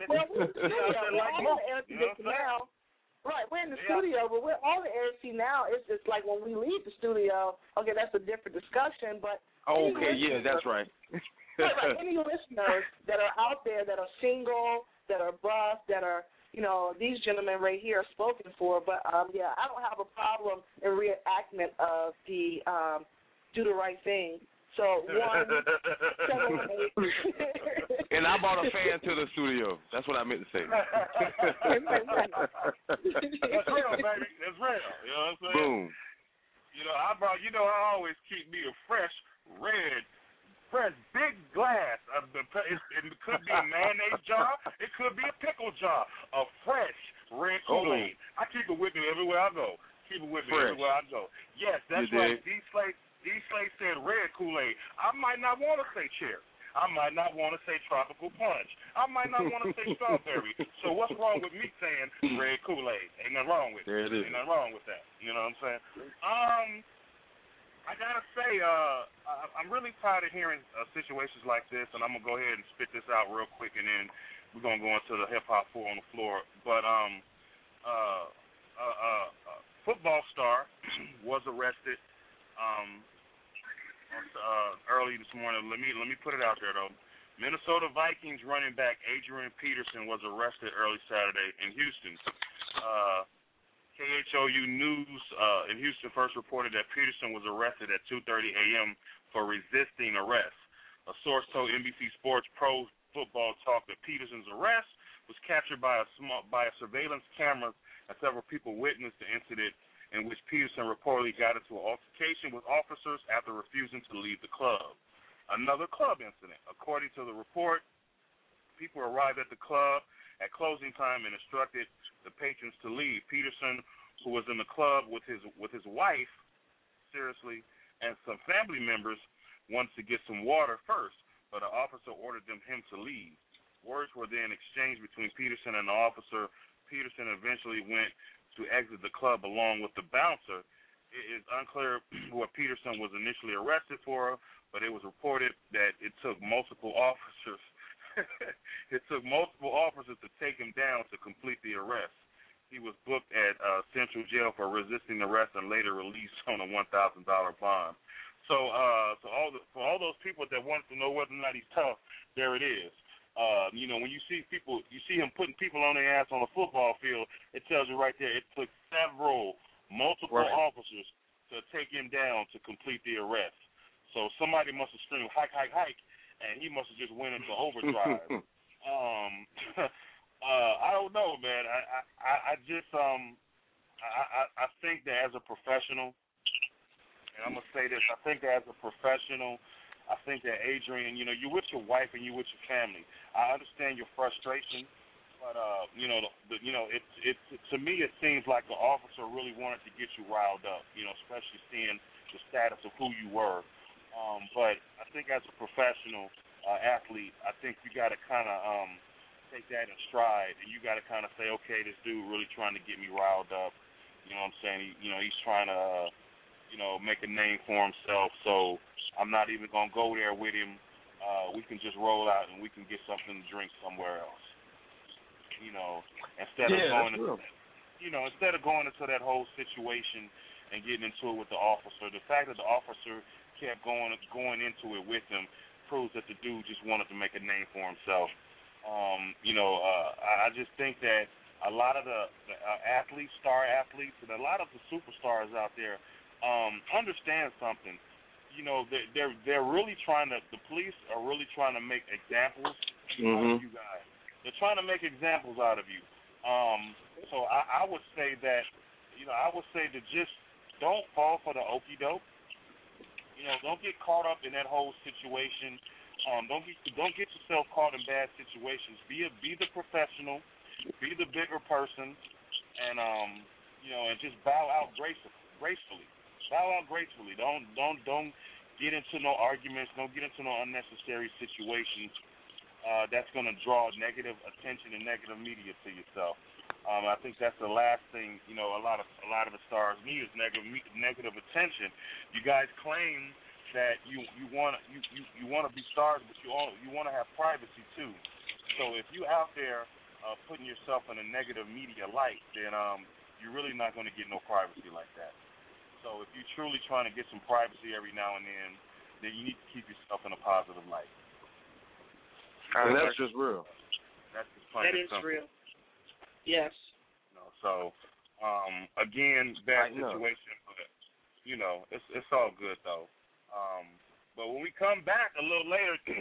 Now. Right, we're in the studio, but we're all the air now. It's just like when we leave the studio, okay, that's a different discussion, but that's right. Right, any listeners that are out there that are single, that are buff, that are, these gentlemen right here are spoken for, but I don't have a problem in reenactment of the do the right thing. So 1-718 And I brought a fan to the studio. That's what I meant to say. That's real, baby. That's real. You know what I'm saying? Boom. I always keep me a fresh big glass. It could be a mayonnaise jar. It could be a pickle jar. A fresh red Kool-Aid. I keep it with me everywhere I go. Yes, that's right. D-Slate said red Kool-Aid. I might not want to say cherry. I might not want to say tropical punch. I might not want to say strawberry. So what's wrong with me saying red Kool-Aid? Ain't nothing wrong with it. There it is. Ain't nothing wrong with that. You know what I'm saying? I gotta say, I'm really tired of hearing situations like this, and I'm gonna go ahead and spit this out real quick, and then we're gonna go into the hip hop 4 on the floor. But football star was arrested early this morning. Let me put it out there though. Minnesota Vikings running back Adrian Peterson was arrested early Saturday in Houston. KHOU News in Houston first reported that Peterson was arrested at 2:30 a.m. for resisting arrest. A source told NBC Sports Pro Football Talk that Peterson's arrest was captured by a surveillance camera, and several people witnessed the incident in which Peterson reportedly got into an altercation with officers after refusing to leave the club. Another club incident. According to the report, people arrived at the club at closing time and instructed the patrons to leave. Peterson, who was in the club with his wife, seriously, and some family members, wanted to get some water first, but an officer ordered him to leave. Words were then exchanged between Peterson and the officer. Peterson eventually went to exit the club along with the bouncer. It is unclear what Peterson was initially arrested for, but it was reported that it took multiple officers to take him down to complete the arrest. He was booked at Central Jail for resisting arrest and later released on a $1,000 bond. So for all those people that wanted to know whether or not he's tough, there it is. When you see him putting people on their ass on a football field, it tells you right there it took multiple officers to take him down to complete the arrest. So somebody must have screamed hike, hike, hike, and he must have just went into overdrive. I don't know, man. I think that as a professional, and I'm gonna say this, I think that as a professional, I think that Adrian, you're with your wife and you're with your family. I understand your frustration, but it's to me it seems like the officer really wanted to get you riled up, especially seeing the status of who you were. But I think as a professional athlete, I think you got to kind of take that in stride, and you got to kind of say, okay, this dude really trying to get me riled up. You know what I'm saying? He's trying to, make a name for himself. So I'm not even gonna go there with him. We can just roll out and we can get something to drink somewhere else. Instead of going into that whole situation and getting into it with the officer. The fact that the officer kept going into it with him proves that the dude just wanted to make a name for himself. I just think that a lot of the athletes, star athletes, and a lot of the superstars out there understand something. They're really the police are really trying to make examples out of you guys. They're trying to make examples out of you. So I would say that, just don't fall for the okie doke. Don't get caught up in that whole situation. Don't get yourself caught in bad situations. Be the professional, be the bigger person, and and just bow out gracefully. Bow out gracefully. Don't get into no arguments. Don't get into no unnecessary situations that's going to draw negative attention and negative media to yourself. I think that's the last thing a lot of the stars need is negative attention. You guys claim that you want to be stars, but you want to have privacy too. So if you out there putting yourself in a negative media light, then you're really not going to get no privacy like that. So if you're truly trying to get some privacy every now and then you need to keep yourself in a positive light. And that's just real. That's just plain and simple. Real. Yes. So again, bad situation, but it's all good though. But when we come back a little later,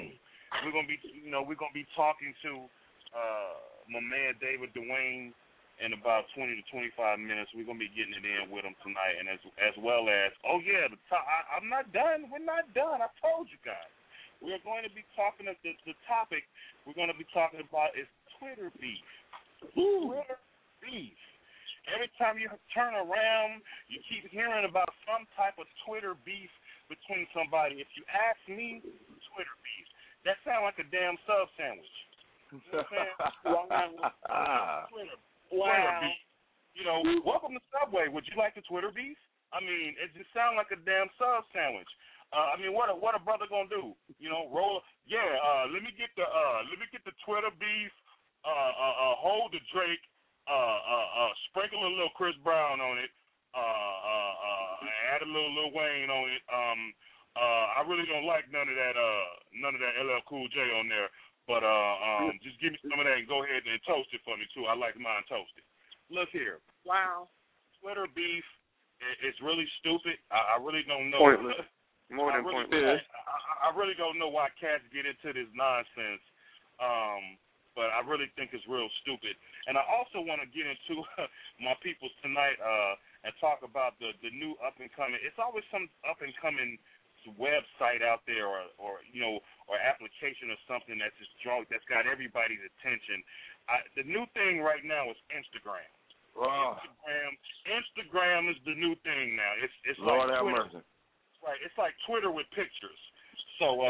we're gonna be talking to my man David Dwayne in about 20 to 25 minutes. We're gonna be getting it in with him tonight, and as well as I'm not done. We're not done. I told you guys. We're going to be talking about the topic we're going to be talking about is Twitter beef. Twitter beef. Every time you turn around, you keep hearing about some type of Twitter beef between somebody. If you ask me, Twitter beef. That sounds like a damn sub sandwich. You know what I'm saying? Twitter beef. You know, welcome to Subway. Would you like the Twitter beef? I mean, it just sounds like a damn sub sandwich. I mean, what a brother gonna do? You know, roll. Yeah. Let me get the Twitter beef. Hold the Drake. Sprinkle a little Chris Brown on it. Add a little Lil Wayne on it. I really don't like none of that LL Cool J on there. But just give me some of that and go ahead and toast it for me too. I like mine toasted. Look here. Wow. Twitter beef. It's really stupid. I really don't know. Pointless. More than pointless. I really don't know why cats get into this nonsense. But I really think it's real stupid. And I also want to get into my peoples tonight and talk about the new up-and-coming. It's always some up-and-coming website out there or application or something that's just drunk, that's got everybody's attention. The new thing right now is Instagram. Wow. Instagram is the new thing now. It's Lord like have Twitter. mercy. Right. It's like Twitter with pictures. So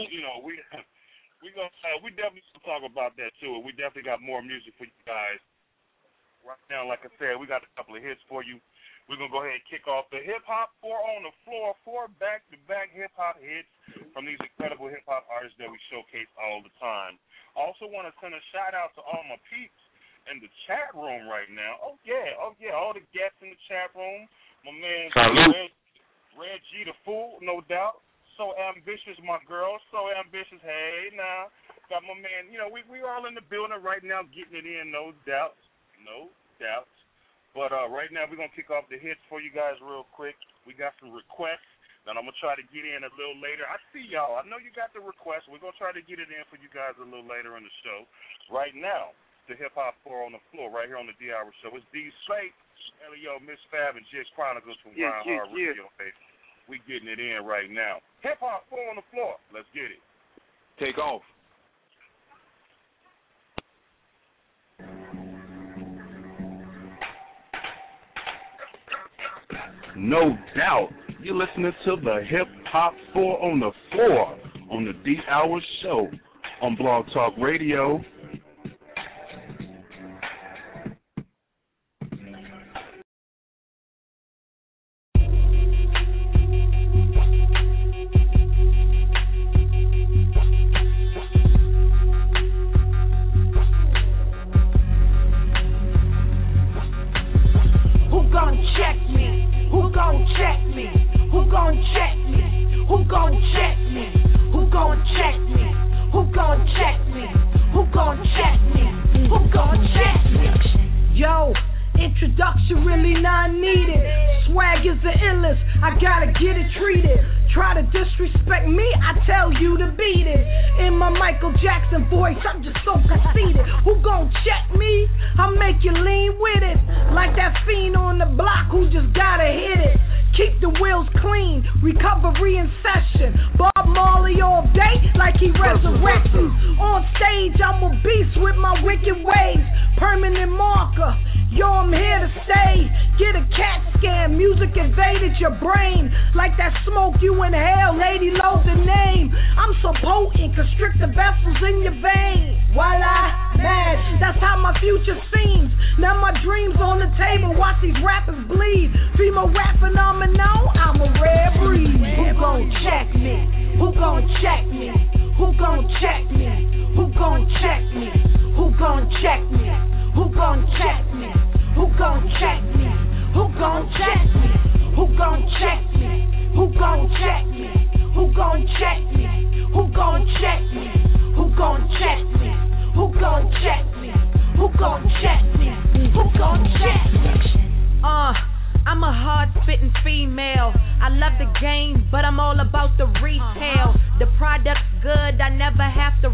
we definitely talk about that too. We definitely got more music for you guys. Right now, like I said, we got a couple of hits for you. We're going to go ahead and kick off the hip-hop 4 on the floor, 4 back-to-back hip-hop hits from these incredible hip-hop artists that we showcase all the time. Also want to send a shout-out to all my peeps in the chat room right now. Oh, yeah, all the guests in the chat room. My man Red G the Fool, no doubt. So ambitious, my girl. So ambitious. Hey, now. Got my man, we all in the building right now getting it in, no doubt. No doubt. But right now we're going to kick off the hits for you guys real quick. We got some requests that I'm going to try to get in a little later. I see y'all. I know you got the request. We're going to try to get it in for you guys a little later in the show. Right now, the hip-hop 4 on the floor right here on the D-Hour Show. It's D Slate, Elio, Miss Fab, and Jizz Chronicles from Ryan Hard Radio, baby. We getting it in right now. Hip-hop 4 on the floor. Let's get it. Take off. No doubt. You're listening to the Hip Hop 4 on the floor on the D-Hour Show on Blog Talk Radio. But I'm all about the retail. The product's good, I never have to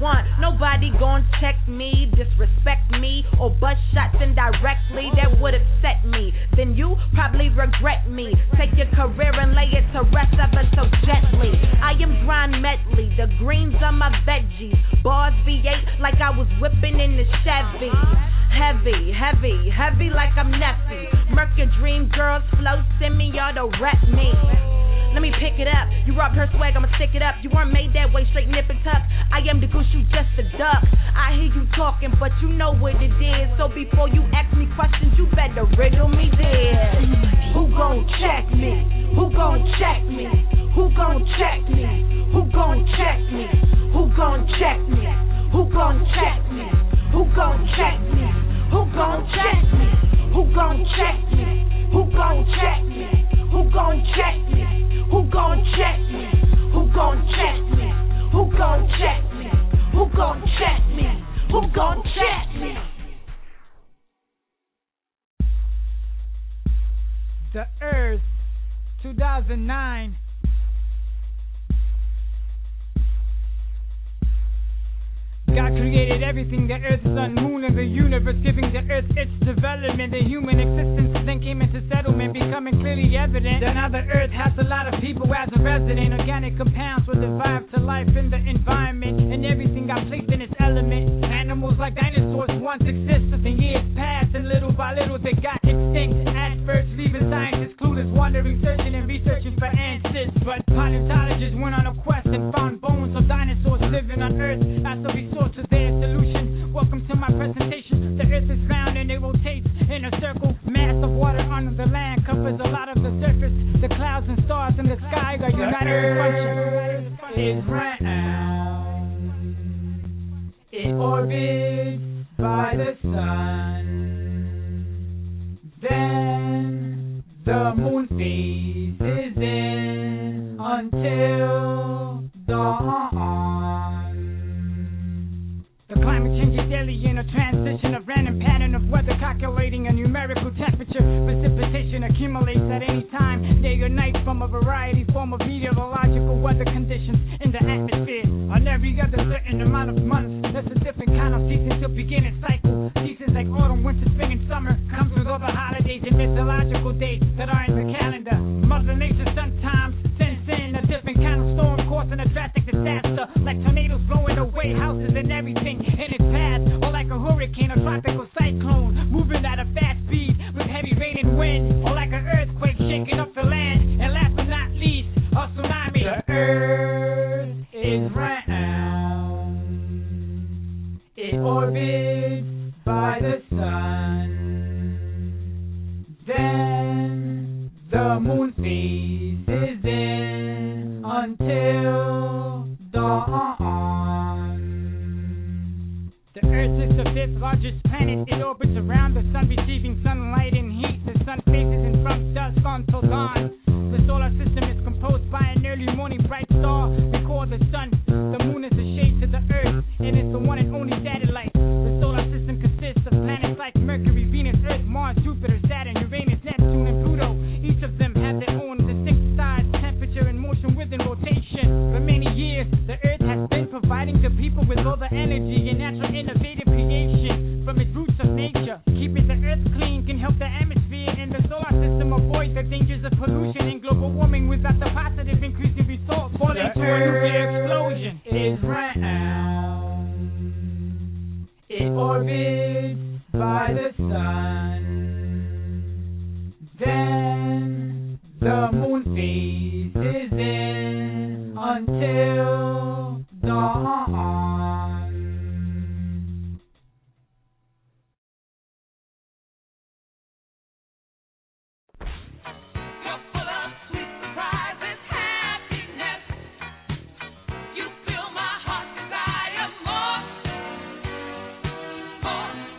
want. Nobody gon' check me, disrespect me, or bust shots indirectly that would upset me. Then you probably regret me. Take your career and lay it to rest ever so gently. I am grind medley, the greens are my veggies. Bars V8 like I was whipping in the Chevy. Heavy, heavy, heavy like I'm Neffy. Mercury Dream Girls flow, send me y'all to rep me. Let me pick it up. You robbed her swag, I'ma stick it up. You weren't made that way, straight nip and tuck. I am the goose, you just a duck. I hear you talking, but you know what it is. So before you ask me questions, you better riddle me this. Who gon' check me? Who gon' check me? Who gon' check me? Who gon' check me? Who gon' check me? Who gon' check me? Who gon' check me? Who gon' check me? Who gon' check me? Who gon' check me? Who gon' check me? Who gon' check me? Who gon' check me? Who gon' check me? Who gon' check me? Who gon' check me? The Earth, 2009. God created everything, the earth, sun, moon, and the universe, giving the earth its development. The human existence then came into settlement, becoming clearly evident that now the earth has a lot of people as a resident. Organic compounds were derived to life in the environment, and everything got placed in its element. Animals like dinosaurs once existed, and years passed, and little by little they got extinct. At first, leaving scientists clueless, wandering, searching, and researching for answers. But paleontologists went on a quest and found bones of dinosaurs living on Earth as a resort to their solution. Welcome to my presentation. The earth is round and it rotates in a circle. Mass of water under the land covers a lot of the surface. The clouds and stars in the sky are united to function. It's round. It orbits by the sun. Then the moon phases in until dawn. The climate change is daily in a transition of random pattern of weather, calculating a numerical temperature. Precipitation accumulates at any time, day or night, from a variety form of meteorological weather conditions in the atmosphere. On every other certain amount of months, there's a different kind of season to begin its cycle. Seasons like autumn, winter, spring, and summer comes with all the holidays and mythological dates that are in the calendar. Mother Nature sometimes sends in a different kind of storm, causing a drastic disaster, like tornadoes blowing away houses and everything in its path, or like a hurricane or tropical cyclone moving at a fast speed with heavy rain and wind, or like an earthquake shaking up the land, and last but not least, a tsunami. The earth is round. It orbits by the sun. Then the moon phases in until dawn. The Earth is the fifth largest planet. It orbits around the sun, receiving sunlight and heat. The sun phases in from dusk until dawn. The solar system is composed by an early morning bright star we call the sun. The moon is the shade to the Earth, and it's the one and only satellite. The solar system consists of planets like Mercury, Venus, Earth, Mars, Jupiter, Saturn, Uranus, Neptune, and Pluto. Each of them have their own distinct size, temperature, and motion within rotation. For many years, the Earth has been providing the people with all the energy and natural innovative creation from its roots of nature. Keeping the Earth clean can help the atmosphere and the solar system avoid the dangers of pollution and global warming without the positive increasing results falling to a nuclear explosion. It's round. It orbits by the sun. Then the moon phases in until dawn. You fill my heart desire more, more.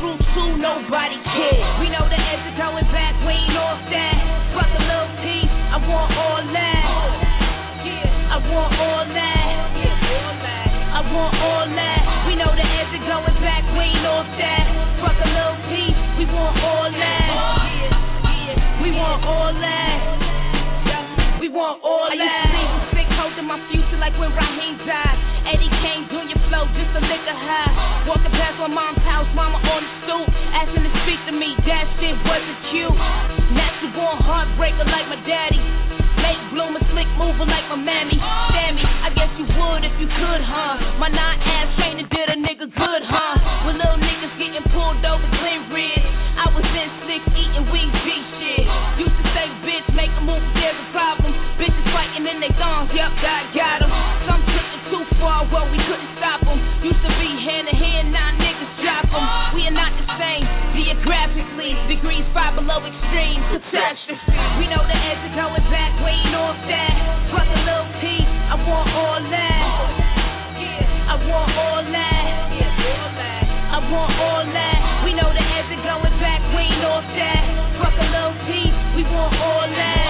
fruit too, nobody cares. We know the edge is going back, we ain't off that. Fuck a little piece, I want all that. I want all that. I want all that. We know the edge is going back, we ain't off that. Fuck a little piece, we want all that. We want all that. We want all that. I used to leave sick, holding my future like when Raheem died. Eddie Kane doing your flow just a liquor high. Walking past my mom's house, mama on the stoop, asking to speak to me. That shit wasn't cute. Natural born heartbreaker like my daddy. Late bloomer, slick mover like my mammy. Damn it, I guess you would if you could, huh? My 9-ass trainer did a nigga good, huh? When little niggas getting pulled over, clear red. I was in 6 eating weed G shit. Used to say, bitch, make a move, there's a problem. Bitches fighting in their thongs, yup, God got them. Some took it too far, well, we couldn't stop them. Used to be hand to hand, now niggas drop them. We are not the same, geographically. Degrees 5 below extreme, catastrophe. We know the edge is going back, we ain't off that. Fuck a little piece, I want all that. I want all that. I want all that. We know the edge is going back, we ain't off that. Fuck a little piece, we want all that.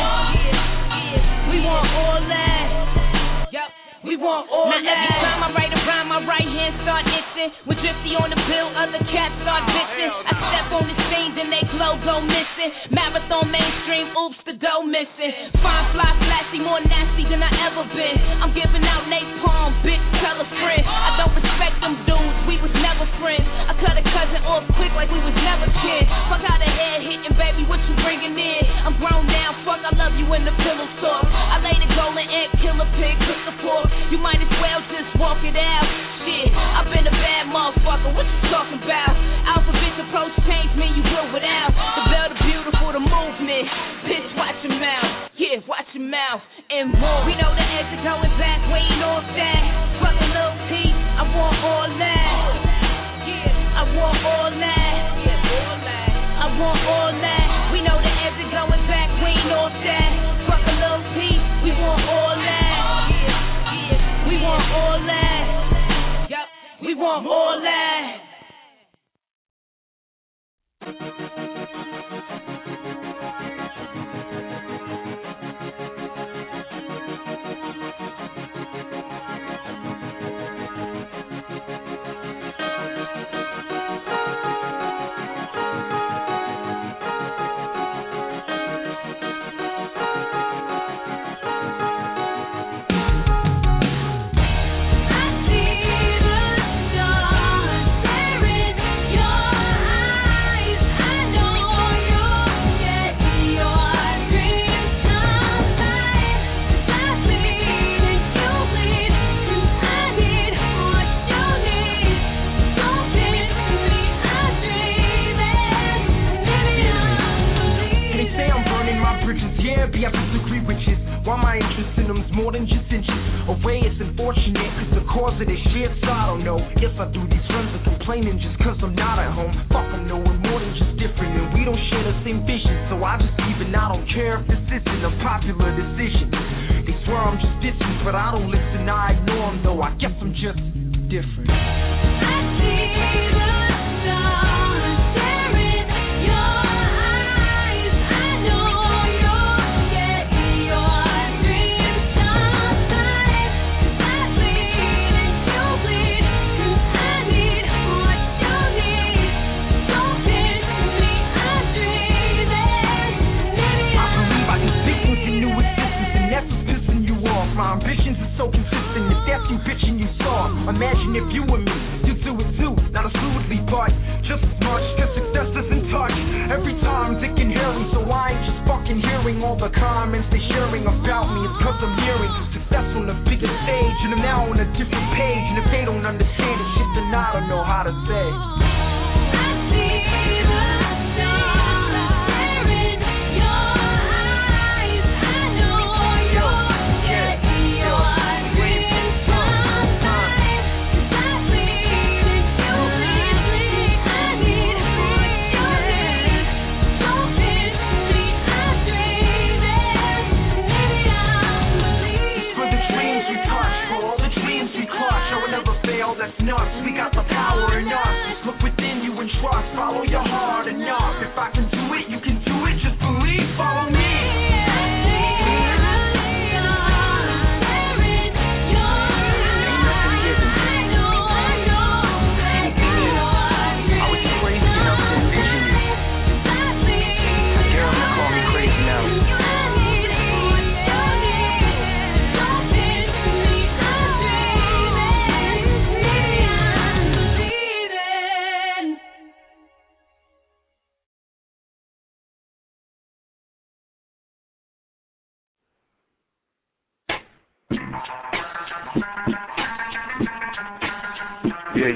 We want all that. Yup, we want all that. Now every time I write a rhyme, my right hand start itching. With Drifty on the bill, other cats start bitching. I step on the scene, then they glow go missing. Marathon mainstream, oops, the dough missing. Fine, fly, flashy, more nasty than I ever been. I'm giving out napalm, bitch, tell a friend. I don't respect them dudes, we was never friends. I cut a cousin off quick like we was never kids. Fuck how the head hitting, baby, what you bringing in? I'm grown now, fuck, I love you in the pillow talk. I laid a golden egg, kill a pig, cook the pork. You might as well just walk it out. Shit, I've been a bad motherfucker, what you talking about? Alphabet's approach changed me, you will without. The bell, the beautiful, the movement. Bitch, watch your mouth, yeah, watch your mouth. And more, we know the edge is going back, we ain't off that. Fuck a little piece, I want all that. I want all that. I want all that. We know the edge is going back, we ain't off that. Fuck a little piece, we want all that. We want all that. Yup, we want all that. I disagree with you. Why my interest in them's more than just inches away. It's unfortunate, cause the cause of this shit, so I don't know. Yes, I do these runs of complaining just cause I'm not at home. Fuck them, no, we're more than just different, and we don't share the same vision. So I just leave, and I don't care if this isn't a popular decision. They swear I'm just distant, but I don't listen, I ignore them though. I guess I'm just different. I see the sun staring your eyes. I know. My ambitions are so consistent, if that's you bitching, you saw. Imagine if you and me, you do it too, not a fluidly part. Just as much, cause success isn't touch. Every time Dick and Harry, so I ain't just fucking hearing all the comments they sharing about me. It's cause I'm hearing success on the biggest stage, and I'm now on a different page. And if they don't understand it, shit, then I don't know how to say. I see the that's nuts, we got the power in us. Look within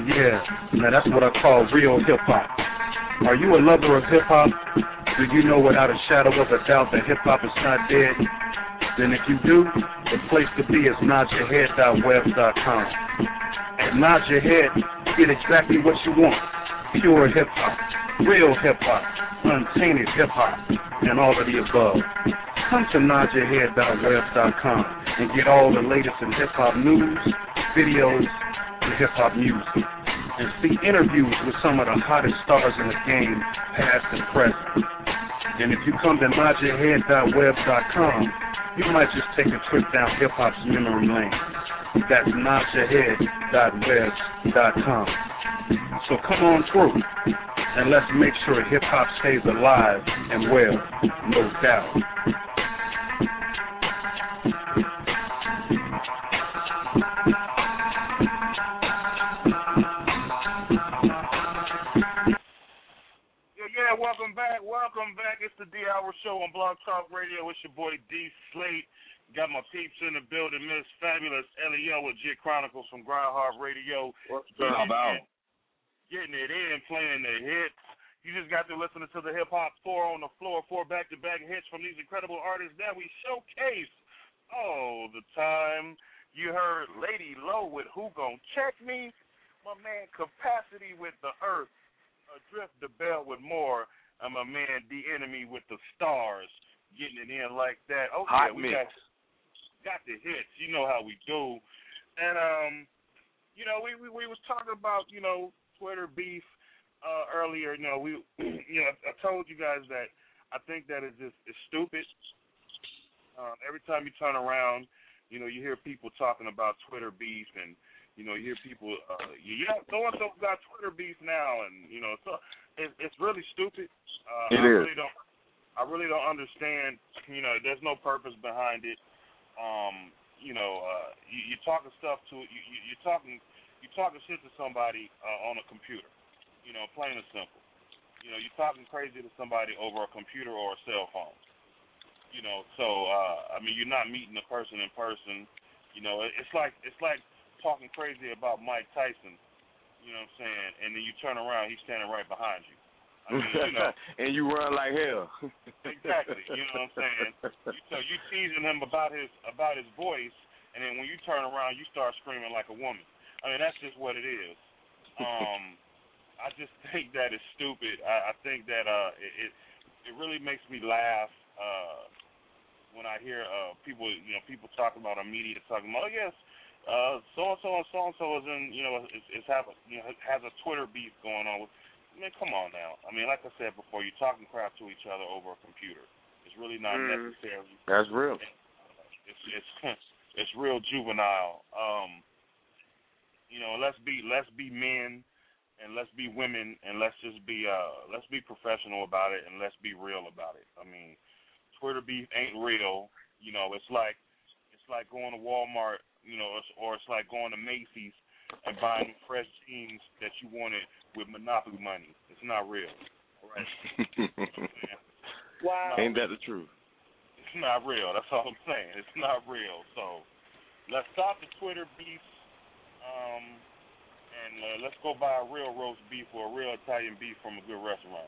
Yeah. Now that's what I call real hip-hop. Are you a lover of hip-hop? Do you know without a shadow of a doubt that hip-hop is not dead? Then if you do, the place to be is nodyourhead.webs.com. At Nod Your Head, you get exactly what you want. Pure hip-hop, real hip-hop, untainted hip-hop, and all of the above. Come to nodyourhead.webs.com and get all the latest in hip-hop news, videos, and hip-hop music. And see interviews with some of the hottest stars in the game, past and present. And if you come to nodyourhead.webs.com, you might just take a trip down hip-hop's memory lane. That's nodyourhead.webs.com. So come on through, and let's make sure hip-hop stays alive and well, no doubt. Yeah, welcome back. It's the D Hour Show on Blog Talk Radio. It's your boy D Slate. Got my peeps in the building, Miss Fabulous Elio with J Chronicles from Groundhog Radio. What's about? Getting it in, playing the hits. You just got to listen to the Hip Hop 4 on the floor, 4 back-to-back hits from these incredible artists that we showcase all the time. You heard Lady Low with Who Gon' Check Me? My man Capacity with The Earth. Drift the Bell with More. And my man D Enemy with The Stars. Getting it in like that. Oh, hot yeah, we mix. got the hits. You know how we do. And, you know, we was talking about, you know, Twitter beef earlier. You know, I told you guys that I think that it's stupid. Every time you turn around, you know, you hear people talking about Twitter beef, and you know, you hear people, so and so got Twitter beef now, and you know, so it's really stupid. It is. I really don't understand. You know, there's no purpose behind it. You know, you're talking stuff to you're talking shit to somebody on a computer, you know, plain and simple. You know, you're talking crazy to somebody over a computer or a cell phone. You know, so I mean, you're not meeting the person in person. You know, it's like talking crazy about Mike Tyson. You know what I'm saying? And then you turn around, he's standing right behind you. I mean, you know, and you run like hell. Exactly. You know what I'm saying? So you teasing him about his voice, and then when you turn around, you start screaming like a woman. I mean, that's just what it is. I just think that it's stupid. I think that it really makes me laugh when I hear people talking about, media talking about, oh yes, so and so is in, you know, has a Twitter beef going on. I mean, come on now. I mean, like I said before, you're talking crap to each other over a computer. It's really not necessary. That's real. It's real juvenile. You know, let's be men, and let's be women, and let's be professional about it, and let's be real about it. I mean, Twitter beef ain't real. You know, it's like going to Walmart, you know, or it's like going to Macy's and buying fresh jeans that you wanted with Monopoly money. It's not real. Right? Wow. Ain't that the truth? It's not real. That's all I'm saying. It's not real. So let's stop the Twitter beef. And let's go buy a real roast beef or a real Italian beef from a good restaurant.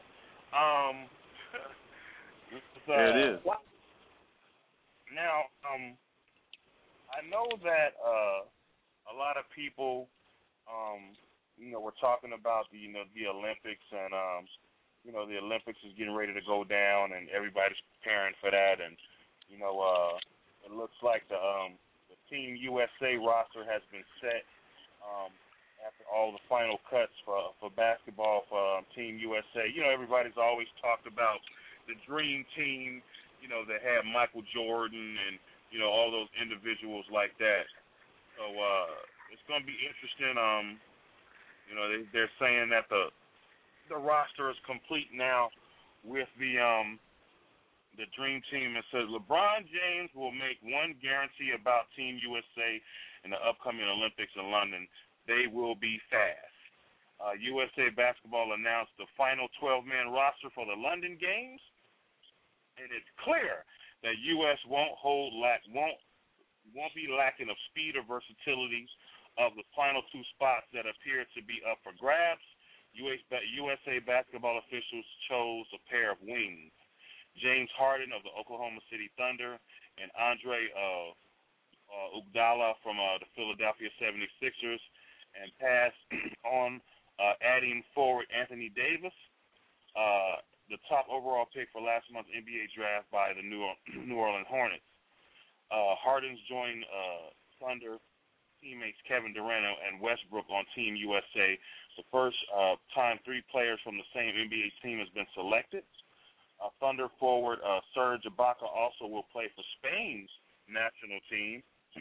There it is. Now, I know that a lot of people, you know, we're talking about the Olympics, and you know, the Olympics is getting ready to go down, and everybody's preparing for that, and you know, it looks like the Team USA roster has been set. After all the final cuts for basketball for Team USA, you know, everybody's always talked about the dream team, you know, that had Michael Jordan and, you know, all those individuals like that. So it's going to be interesting. You know, they're saying that the roster is complete now with the dream team. It says LeBron James will make one guarantee about Team USA in the upcoming Olympics in London. They will be fast. USA Basketball announced the final 12-man roster for the London Games, and it's clear that U.S. won't be lacking of speed or versatility of the final two spots that appear to be up for grabs, USA basketball officials chose a pair of wings. James Harden of the Oklahoma City Thunder and Andre Iguodala from the Philadelphia 76ers, and passed on adding forward Anthony Davis, the top overall pick for last month's NBA draft by the New Orleans Hornets. Harden's joined Thunder teammates Kevin Durant and Westbrook on Team USA. The first time three players from the same NBA team has been selected. Thunder forward Serge Ibaka also will play for Spain's national team.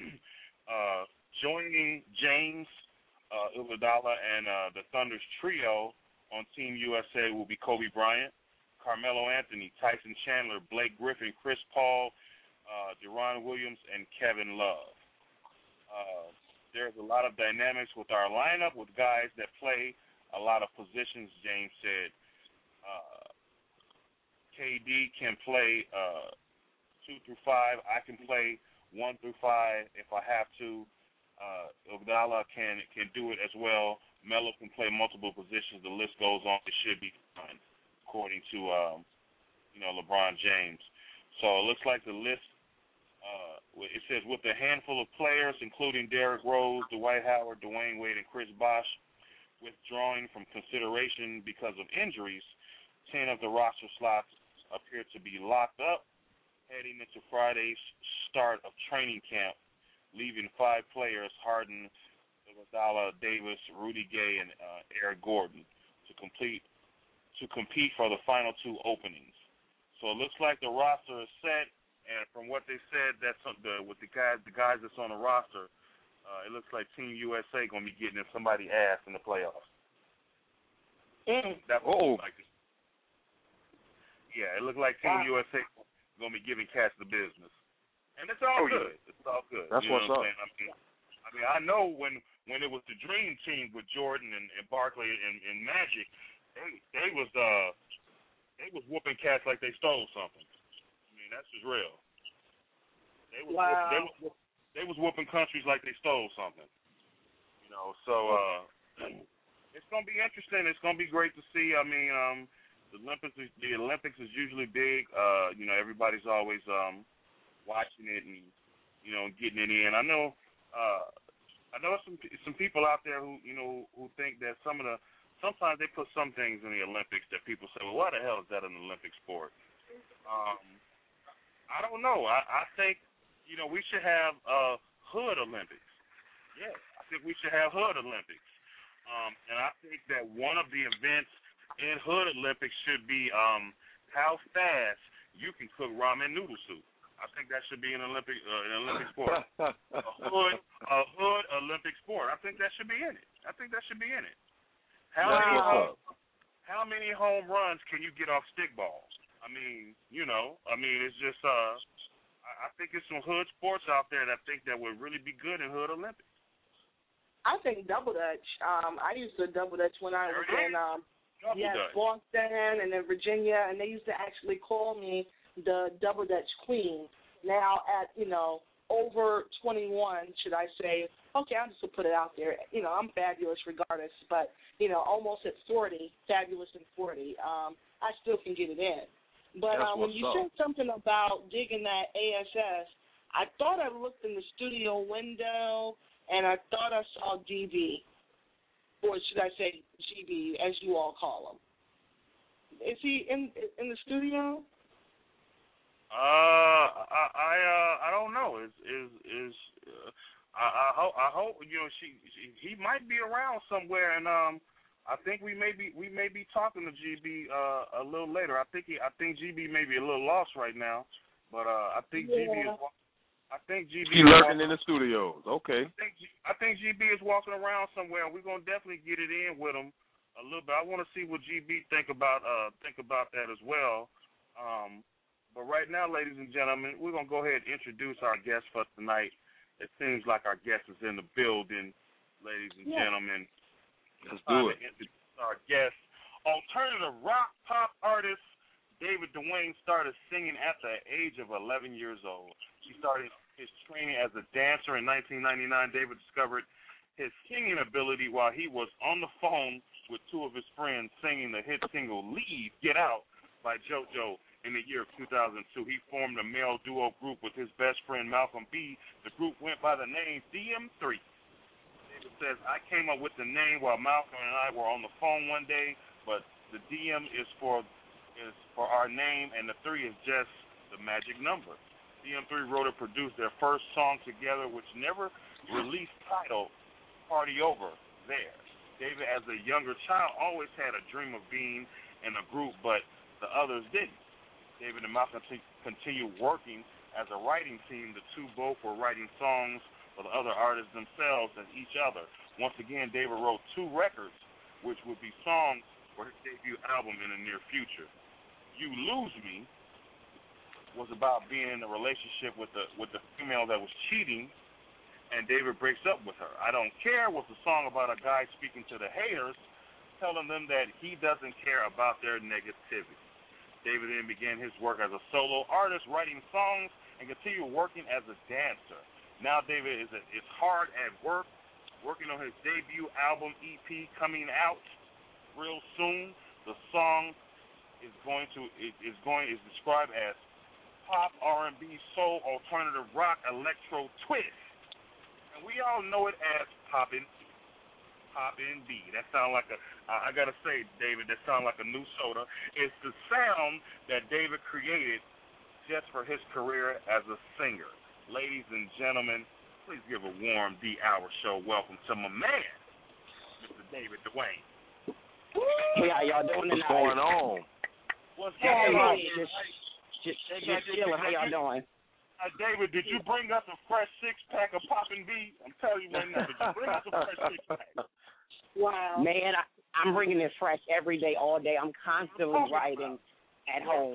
Joining James Iguodala and the Thunder's trio on Team USA will be Kobe Bryant, Carmelo Anthony, Tyson Chandler, Blake Griffin, Chris Paul, Deron Williams, and Kevin Love. There's a lot of dynamics with our lineup with guys that play a lot of positions, James said. KD can play 2 through 5. I can play 1 through 5 if I have to. Iguodala can do it as well. Melo can play multiple positions. The list goes on. It should be fine, according to LeBron James. So it looks like the list. It says with a handful of players, including Derrick Rose, Dwight Howard, Dwayne Wade, and Chris Bosh, withdrawing from consideration because of injuries, 10 of the roster slots appear to be locked up heading into Friday's start of training camp, leaving 5 players, Harden, Iguodala, Davis, Rudy Gay, and Eric Gordon, to compete for the final 2 openings. So it looks like the roster is set, and from what they said, that's with the guys that's on the roster, it looks like Team USA going to be getting somebody's ass in the playoffs. That's what it looks like. Yeah, it looked like Team USA going to be giving cats the business. And it's all good. Yeah. It's all good. That's what's up. I mean, I know when it was the Dream Team with Jordan and Barkley and Magic, they was whooping cats like they stole something. I mean, that's just real. They was whooping countries like they stole something. So it's gonna be interesting. It's gonna be great to see. I mean, the Olympics is usually big. Everybody's always watching it and getting it in. I know some people out there who think that sometimes they put some things in the Olympics that people say, well, why the hell is that an Olympic sport? I don't know. I think we should have hood Olympics. Yeah, I think we should have hood Olympics. And I think that one of the events in Hood Olympics should be how fast you can cook ramen noodle soup. I think that should be an Olympic sport. a hood Olympic sport. I think that should be in it. How many home runs can you get off stick balls? I mean, it's just I think there's some hood sports out there that think that would really be good in Hood Olympics. I think double dutch. I used to double dutch when I was in Boston and then Virginia, and they used to actually call me the double dutch queen. Now at over 21, should I say? Okay, I'm just gonna put it out there. I'm fabulous regardless, but almost at 40, fabulous in 40. I still can get it in. But when you said something about digging that ASS, I thought I looked in the studio window and I thought I saw GB, or should I say GB, as you all call him. Is he in the studio? I don't know. I hope he might be around somewhere, and I think we may be talking to GB a little later. I think GB may be a little lost right now, but I think GB is. I think GB. He's lurking in the studios. Okay. I think GB is walking around somewhere, and we're gonna definitely get it in with him a little bit. I want to see what GB think about that as well. But right now, ladies and gentlemen, we're gonna go ahead and introduce our guest for tonight. It seems like our guest is in the building, ladies and gentlemen. Let's do it. Introduce our guest, alternative rock pop artist David Dwayne started singing at the age of 11 years old. He started his training as a dancer in 1999. David discovered his singing ability while he was on the phone with two of his friends singing the hit single Leave, Get Out by JoJo in the year of 2002. He formed a male duo group with his best friend Malcolm B. The group went by the name DM3. David says, I came up with the name while Malcolm and I were on the phone one day, but the DM is for our name, and the 3 is just the magic number. DM3 wrote and produced their first song together, which never released, titled Party Over There. David, as a younger child, always had a dream of being in a group, but the others didn't. David and Malcolm continued working as a writing team. The two both were writing songs for the other artists themselves and each other. Once again, David wrote 2 records, which would be songs for his debut album in the near future. You Lose Me was about being in a relationship with the female that was cheating, and David breaks up with her. I Don't Care was a song about a guy speaking to the haters, telling them that he doesn't care about their negativity. David then began his work as a solo artist, writing songs, and continued working as a dancer. Now David is hard at work, working on his debut album EP coming out real soon. The song is described as pop, R&B, soul, alternative rock, electro twist. And we all know it as Poppin' B. That sounds like I gotta say, David, that sounds like a new soda. It's the sound that David created just for his career as a singer. Ladies and gentlemen, please give a warm D-Hour show welcome to my man, Mr. David Dwayne. Hey, how y'all doing tonight? What's going on? What's going on? Just chilling. How y'all doing? David, did you bring us a fresh 6-pack of Poppin' B? I'm telling you right now, did you bring us a fresh 6-pack? Wow. Man, I'm bringing it fresh every day, all day. I'm constantly writing at home.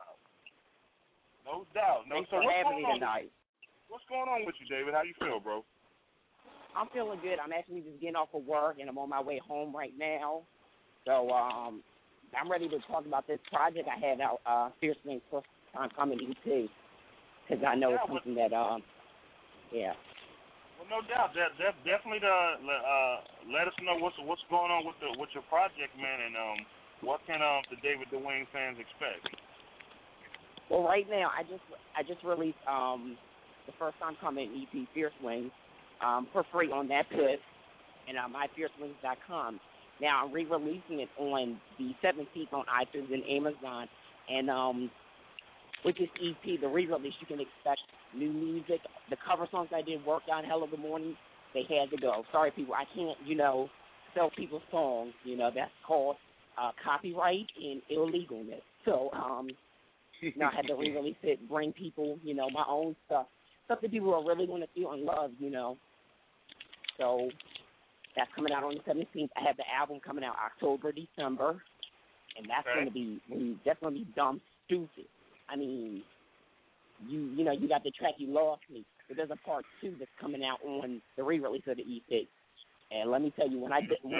No doubt. Thanks for having me tonight. What's going on with you, David? How you feel, bro? I'm feeling good. I'm actually just getting off of work, and I'm on my way home right now. So I'm ready to talk about this project I had out, Fierce Wings, first time coming EP, because I know it's something that, yeah. Well, no doubt. Definitely let us know what's going on with your project, man, and what can the David Dwayne fans expect? Well, right now I just released the first time coming EP, Fierce Wings, for free on that put and myfiercewings.com. Now I'm re-releasing it on the 17th on iTunes and Amazon, and with this EP, the re-release, you can expect new music. The cover songs I did work on Hello Good Morning, they had to go. Sorry, people, I can't, sell people's songs. That's called copyright and illegalness. So, I had to re-release it, bring people, my own stuff that people are really going to feel and love, So that's coming out on the 17th. I have the album coming out October, December, and that's going to be dumb stupid. I mean, you got the track You Lost Me, but there's a part 2 that's coming out on the re-release of the EP. And let me tell you,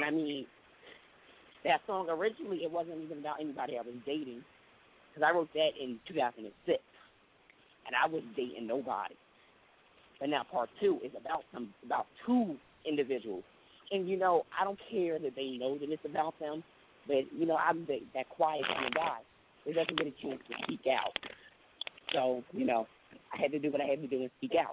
that song originally, it wasn't even about anybody I was dating, because I wrote that in 2006, and I wasn't dating nobody. But now part 2 is about 2 individuals. And, I don't care that they know that it's about them, but, I'm that quiet kind of guy that doesn't get a chance to speak out. So, I had to do what I had to do and speak out.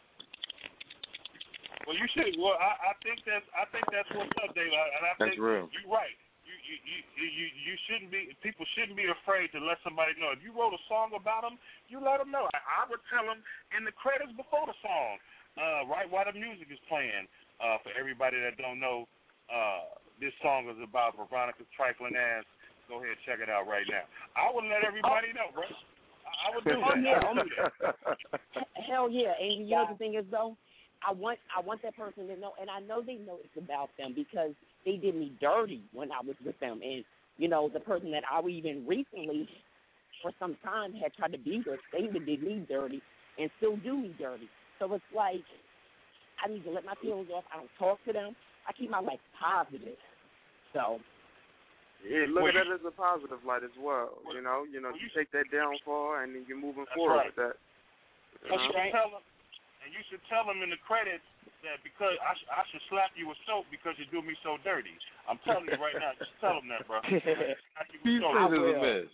Well, you should. Well, I think that's what's up, David. And I think real. You're right. You shouldn't be. People shouldn't be afraid to let somebody know. If you wrote a song about them, you let them know. I would tell them in the credits before the song, right while the music is playing. For everybody that don't know, this song is about Veronica's trifling ass. Go ahead, check it out right now. I would let everybody know, bro. I would do that. Hell yeah. And the thing is, though, I want that person to know, and I know they know it's about them because they did me dirty when I was with them. And, the person that I even recently, for some time, had tried to be with, they even did me dirty and still do me dirty. So it's like I need to let my feelings off. I don't talk to them. I keep my life positive. So. Yeah, look at it as a positive light as well. You take that downfall and then you're moving forward with that. And And you should tell him in the credits that because I should slap you with soap because you do me so dirty. I'm telling you right now. Just tell him that, bro. He's a mess.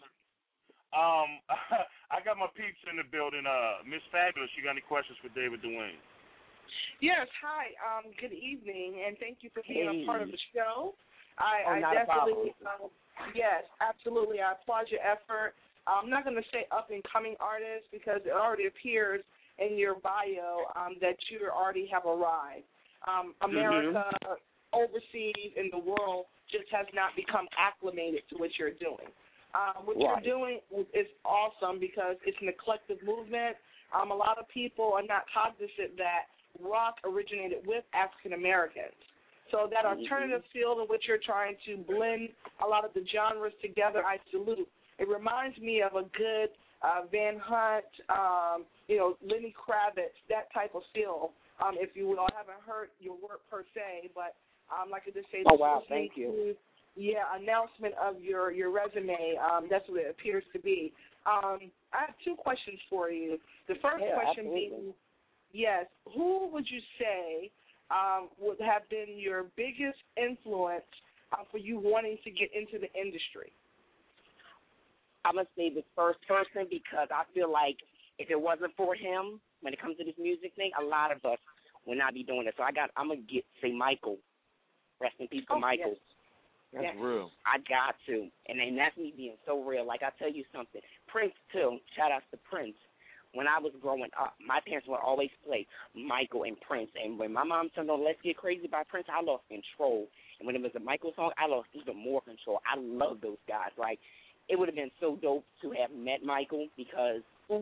I got my peeps in the building. Miss Fabulous, you got any questions for David Dwayne? Yes, hi. Good evening, and thank you for being a part of the show. I not definitely, yes, absolutely. I applaud your effort. I'm not going to say up-and-coming artist because it already appears in your bio that you already have arrived. America, overseas, in the world, just has not become acclimated to what you're doing. What you're doing is awesome because it's an eclectic movement. A lot of people are not cognizant that rock originated with African Americans. So that alternative feel in which you're trying to blend a lot of the genres together, I salute. It reminds me of a good Van Hunt, Lenny Kravitz, that type of feel, if you will. I haven't heard your work per se, but like I just say, thank you. Announcement of your resume, that's what it appears to be. I have two questions for you. The first question being, yes, who would you say would have been your biggest influence for you wanting to get into the industry? I'm going to say the first person because I feel like if it wasn't for him, when it comes to this music thing, a lot of us would not be doing it. So I'm going to say Michael. Rest in peace to Michael. Yes. That's real. I got to. And that's me being so real. Like, I tell you something. Prince, too. Shout out to Prince. When I was growing up, my parents would always play Michael and Prince. And when my mom turned on Let's Get Crazy by Prince, I lost control. And when it was a Michael song, I lost even more control. I love those guys. Like, it would have been so dope to have met Michael because,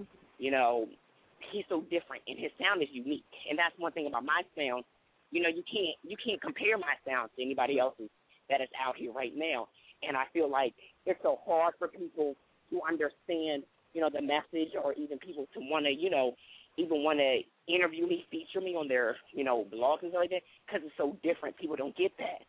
he's so different and his sound is unique. And that's one thing about my sound. You can't compare my sound to anybody else's that is out here right now. And I feel like it's so hard for people to understand, the message, or even people to want to, even want to interview me, feature me on their, blogs and stuff like that, because it's so different. People don't get that.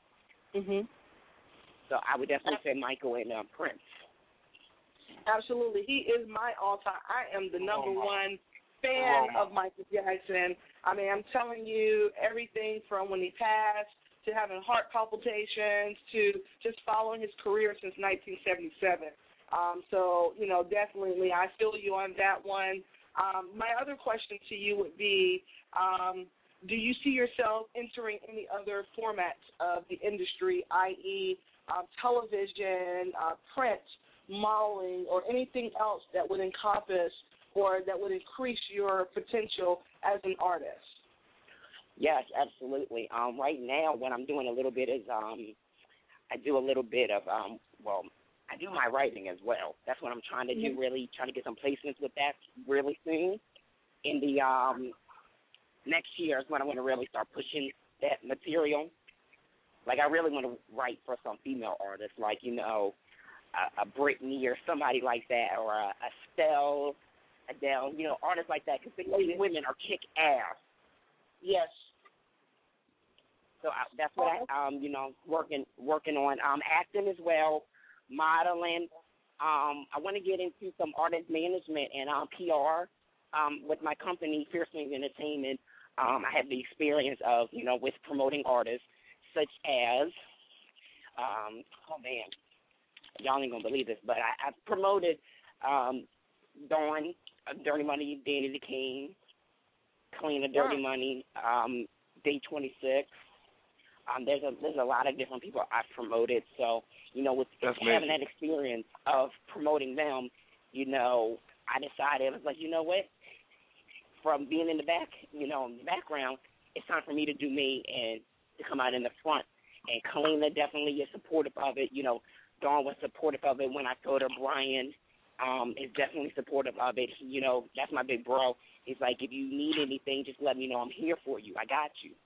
So I would definitely say Michael and Prince. Absolutely. He is my all-time. I am the number one fan of Michael Jackson. I mean, I'm telling you, everything from when he passed to having heart palpitations to just following his career since 1977. So, definitely I feel you on that one. My other question to you would be, do you see yourself entering any other formats of the industry, i.e., television, print, modeling, or anything else that would encompass or that would increase your potential as an artist? Yes, absolutely. Right now, what I'm doing a little bit is I do a little bit of, I do my writing as well. That's what I'm trying to do, really trying to get some placements with that really soon. In the next year is when I'm going to really start pushing that material. Like, I really want to write for some female artists, like, a Britney or somebody like that, or a Estelle, Adele, artists like that, because these women are kick-ass. Yes. So that's what I'm working on. Acting as well, modeling. I want to get into some artist management and PR with my company, Fierce Wings Entertainment. I have the experience of, with promoting artists such as, y'all ain't going to believe this, but I've promoted Dawn, Dirty Money, Danny the King, Kalina, Dirty Money, Day 26. There's a lot of different people I've promoted. So, with having that experience of promoting them, I decided, I was like, you know what? From being in the back, in the background, it's time for me to do me and to come out in the front. And Kalina definitely is supportive of it. Dawn was supportive of it when I told her. Brian is definitely supportive of it. That's my big bro. He's like, if you need anything, just let me know. I'm here for you. I got you.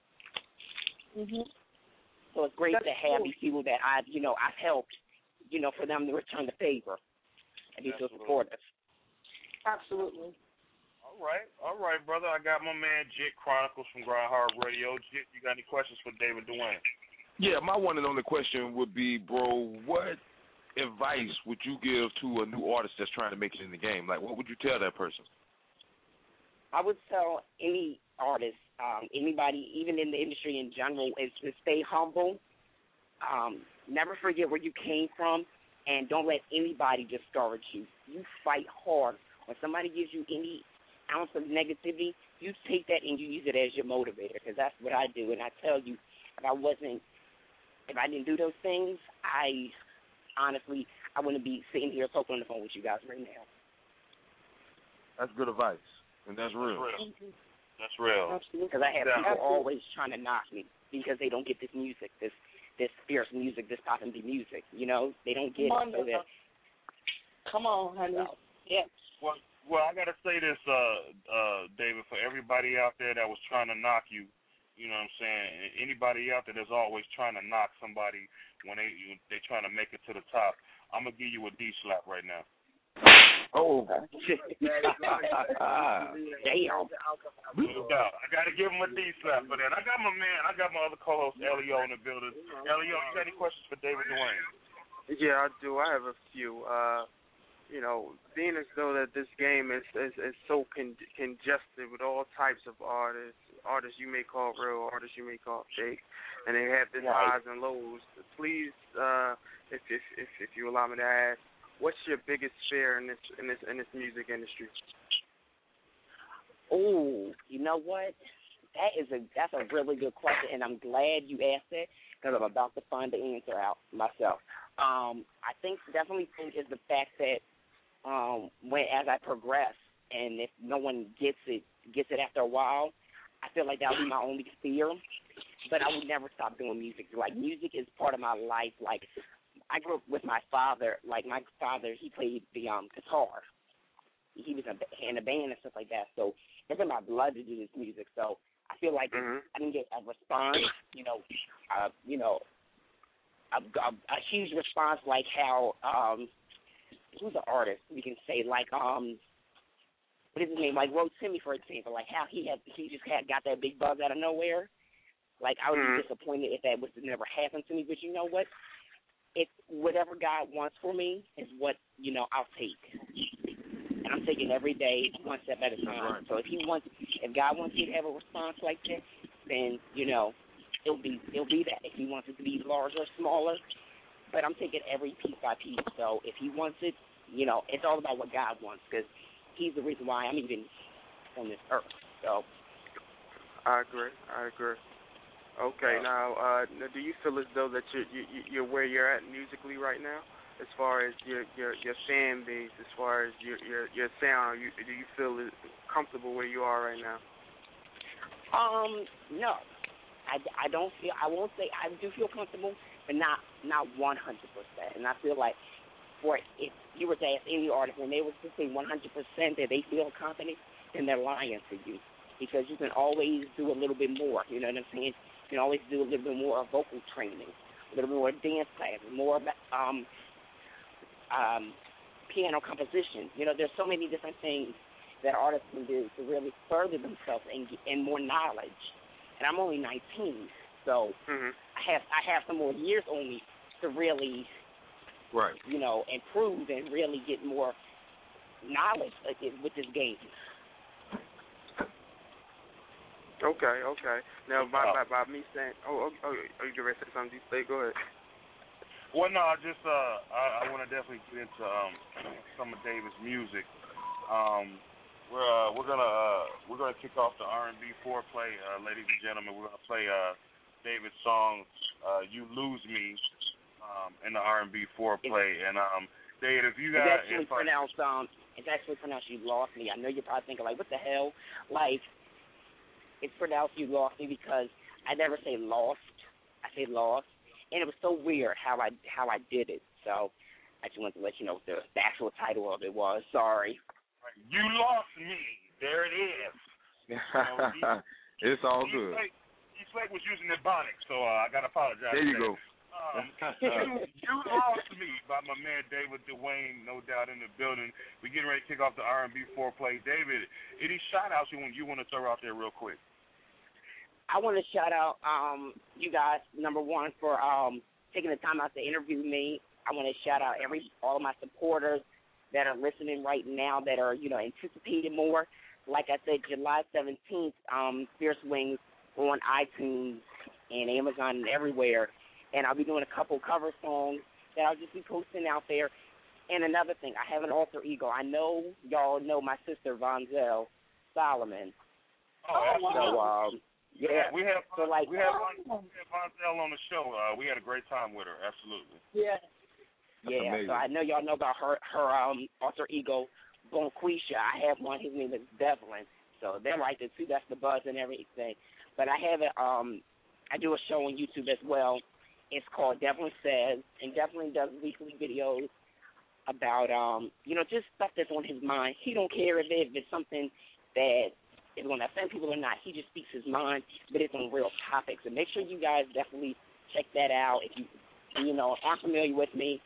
So it's great to have these people that I've helped, for them to return the favor and be so supportive. Absolutely. All right, brother. I got my man Jit Chronicles from Grind Hard Radio. Jit, you got any questions for David Dwayne? Yeah, my one and only question would be, bro, what advice would you give to a new artist that's trying to make it in the game? Like, what would you tell that person? I would tell any artist, anybody, even in the industry in general, is to stay humble. Never forget where you came from, and don't let anybody discourage you. You fight hard. When somebody gives you any ounce of negativity, you take that and you use it as your motivator, because that's what I do. And I tell you, if I didn't do those things, I wouldn't be sitting here talking on the phone with you guys right now. That's good advice, and that's real. That's real. Because I have people always trying to knock me because they don't get this music, this fierce music, this pop and B music. You know, they don't get it. So that, come on, honey. Yeah. Well, I gotta say this, David, for everybody out there that was trying to knock you. You know what I'm saying? Anybody out there that's always trying to knock somebody when they trying to make it to the top, I'm gonna give you a D slap right now. Oh. Damn. No doubt. I got to give him a D slap for that. I got my other co-host, Elio, in the building. Elio, you got any questions for David Dwayne? Yeah, I do. I have a few. Being as though that this game is so congested with all types of artists you may call real, artists you may call fake, and they have their highs and lows. Please, if you allow me to ask, what's your biggest fear in this music industry? Oh, you know what? That's a really good question, and I'm glad you asked it because I'm about to find the answer out myself. I think is the fact that as I progress, and if no one gets it after a while, I feel like that would be my only fear. But I would never stop doing music. Like, music is part of my life. Like, I grew up with my father. Like, my father, he played the guitar. He was in a band and stuff like that. So it's in my blood to do this music. So I feel like I didn't get a response, a huge response like how who's the artist we can say, like what is his name, like Rose Timmy, for example, like how he just got that big buzz out of nowhere. Like, I would be disappointed if that was to never happen to me. But you know what? It's whatever God wants for me is what I'll take, and I'm taking every day one step at a time. So if God wants me to have a response like that, then it'll be that. If He wants it to be larger or smaller, but I'm taking every piece by piece. So if He wants it, it's all about what God wants, because He's the reason why I'm even on this earth. So I agree. Okay, now do you feel as though that you're where you're at musically right now, as far as your fan base, as far as your sound? Do you feel comfortable where you are right now? No, I don't feel. I won't say I do feel comfortable, but not 100%. And I feel like, if you were to ask any artist, when they were to say 100% that they feel confident, then they're lying to you, because you can always do a little bit more. You know what I'm saying? You can always do a little bit more vocal training, a little bit more dance classes, more piano composition. There's so many different things that artists can do to really further themselves and more knowledge. And I'm only 19, so I have some more years on me to really, improve and really get more knowledge with this game. Okay. Now, by me saying, you get ready to say something, D-Slate? Go ahead. Well, no, I want to definitely get into some of David's music. We're gonna kick off the R&B foreplay, ladies and gentlemen. We're gonna play David's song "You Lose Me" in the R&B foreplay. And Dave, if you got, it's actually pronounced "You Lost Me." I know you're probably thinking, like, what the hell? Like, it's pronounced "You Lost Me" because I never say lost. I say lost. And it was so weird how I did it. So I just wanted to let you know what the actual title of it was. Sorry. You lost me. There it is. It's all good. D-Slate was using Ebonics, so I got to apologize. There you go. You Lost Me by my man David Dwayne, no doubt, in the building. We're getting ready to kick off the R&B foreplay. David, any shout-outs you want to throw out there real quick? I want to shout out you guys, number one, for taking the time out to interview me. I want to shout out all of my supporters that are listening right now, that are anticipating more. like I said, July 17th, Fierce Wings on iTunes and Amazon and everywhere. And I'll be doing a couple cover songs that I'll just be posting out there. And another thing, I have an alter ego. I know y'all know my sister, Vonzel Solomon. Oh, so, yeah. We have so, like, Vonzel on the show. We had a great time with her. Absolutely. Yeah. Yeah. So I know y'all know about her alter ego, Bonquisha. I have one. His name is Devlin. So they're like the two. That's the buzz and everything. But I have it. I do a show on YouTube as well. It's called Devlin Says, and Devlin does weekly videos about just stuff that's on his mind. He don't care if it's something that is going to offend people or not. He just speaks his mind, but it's on real topics. And make sure you guys definitely check that out. If you aren't familiar with me,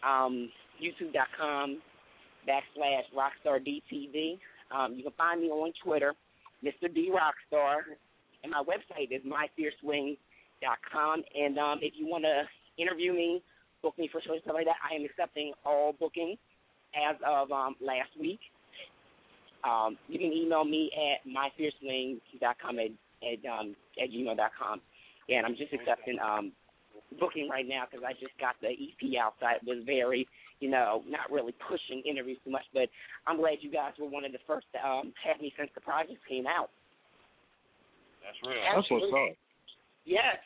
youtube.com/RockstarDTV. You can find me on Twitter, Mr. D Rockstar, and my website is myfiercewings.com. And if you want to interview me, book me for shows, stuff like that, I am accepting all bookings as of last week. You can email me at myfiercewings.com at gmail.com. And I'm just accepting booking right now because I just got the EP outside. It was very, not really pushing interviews too much, but I'm glad you guys were one of the first to have me since the project came out. That's real. That's what's up. Yes.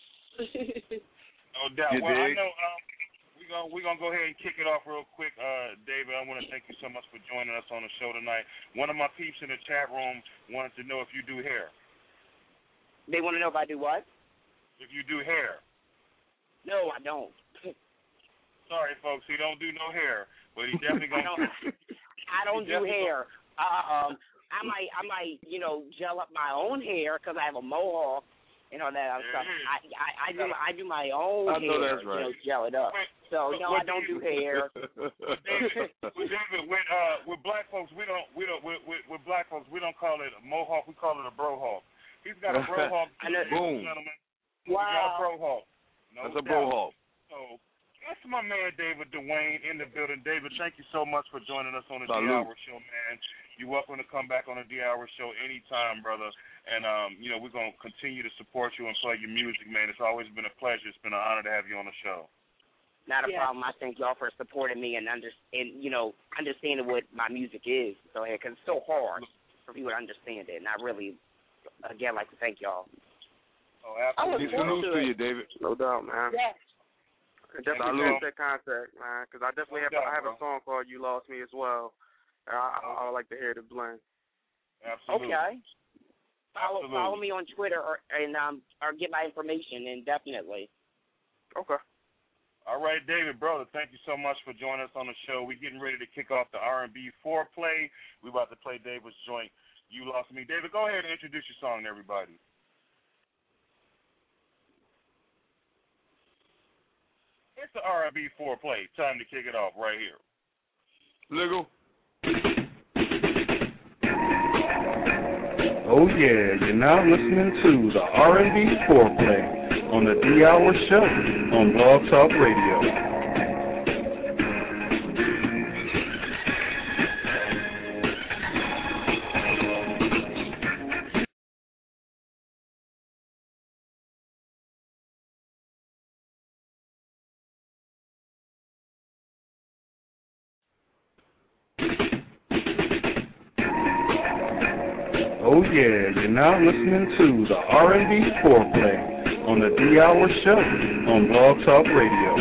No doubt. Well, I know we're gonna go ahead and kick it off real quick. David, I want to thank you so much for joining us on the show tonight. One of my peeps in the chat room wanted to know if you do hair. They want to know if I do what? If you do hair. No, I don't. Sorry, folks, he don't do no hair, but he definitely gonna. I don't do hair. I might, gel up my own hair because I have a mohawk and all that other stuff. I do my own hair. I know that's right. Gel it up. So I don't do hair. David, with black folks, we don't call it a mohawk. We call it a brohawk. He's got a brohawk. Boom. Gentlemen. Wow. He got a brohawk. That's a brohawk. So that's my man David Dwayne in the building. David, thank you so much for joining us on the Salute. D-Hour Show, man. You're welcome to come back on the D-Hour Show anytime, brother. And, we're going to continue to support you and play your music, man. It's always been a pleasure. It's been an honor to have you on the show. Not a problem. I thank y'all for supporting me and understanding what my music is. So, because it's so hard for people to understand it. And I really, again, like to thank y'all. Oh, absolutely. Peace and news to you, David. No doubt, man. Yes. Definitely stay contact, man, because I definitely have a song called "You Lost Me" as well. I would like to hear the blend. Absolutely. Okay. Follow me on Twitter or get my information, and definitely. Okay. All right, David, brother, thank you so much for joining us on the show. We're getting ready to kick off the R&B foreplay. We're about to play David's joint, "You Lost Me." David, go ahead and introduce your song to everybody. It's the R&B foreplay. Time to kick it off right here. Legal. Oh yeah, you're now listening to the R&B Foreplay on the D-Hour Show on Blog Talk Radio. Oh yeah, you're now listening to the R&B Foreplay on the D-Hour Show on Blog Talk Radio.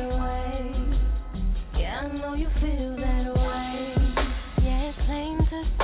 Feel that way. Yeah, it's plain to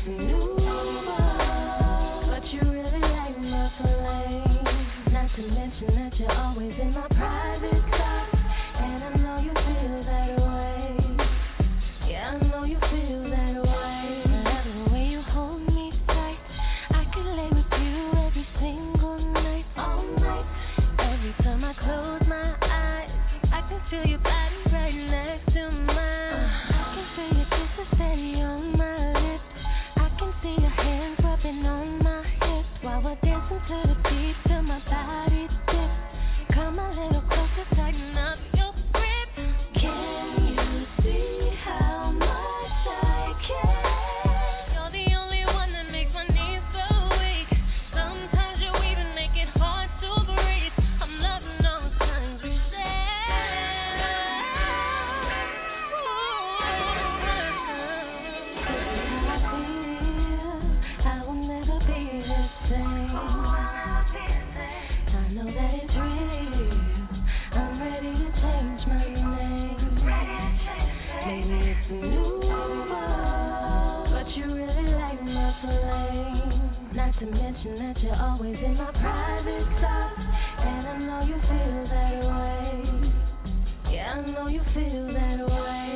it's a new world, but you really like my flame. Not to mention that you're always in my private thoughts, and I know you feel that way. Yeah, I know you feel that way. Love the way you hold me tight. I could lay with you every single night, all night. Every time I close my eyes, I can feel your body right next to mine. I can feel your kisses steady on my lips. I can see your hands rubbing on my hips while we're dancing to the beat till my body dips. Come a little closer, tighten up your grip. Can you see how much I care? You're the only one that makes my knees so weak. Sometimes you even make it hard to breathe. I'm loving all the times we I will never be the same. I know that it's real. I'm ready to change my name. Maybe it's a new world, but you really like my flame. Not to mention that you're always in my private thoughts, and I know you feel that way. Yeah, I know you feel that way.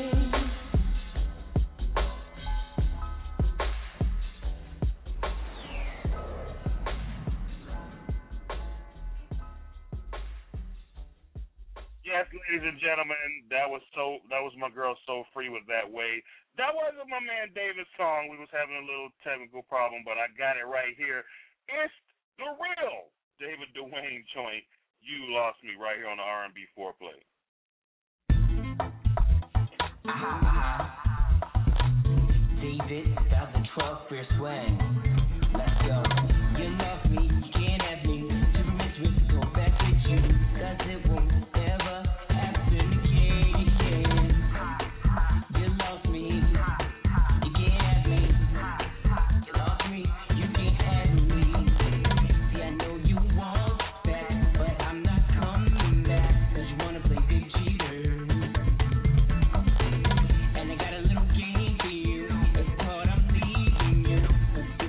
Yes, ladies and gentlemen, that was my girl So Free with That Way. That wasn't my man David's song. We was having a little technical problem, but I got it right here. It's the real David Dwayne joint. You Lost Me right here on the R&B Foreplay. David, 2012 Fierce Swag. Let's go. You love me, you can't have me. Never miss with go back with you, 'cause it won't ever happen again. You lost me, you can't have me. You lost me, you can't have me. See, I know you want back, but I'm not coming back, 'cause you wanna play big cheater. And I got a little game for you. It's called I'm leaving you.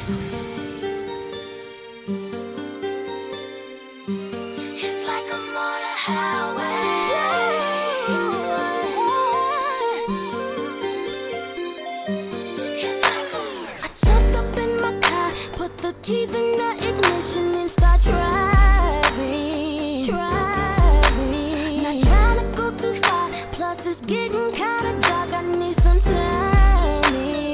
Keys in the ignition and start driving. Not trying to go too far, plus it's getting kinda dark. I need some time.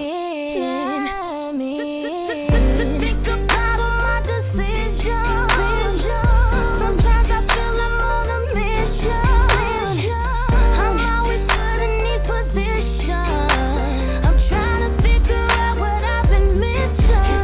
Think about all my decisions. Sometimes I feel I'm on a mission. I'm always put in these positions. I'm trying to figure out what I've been missing.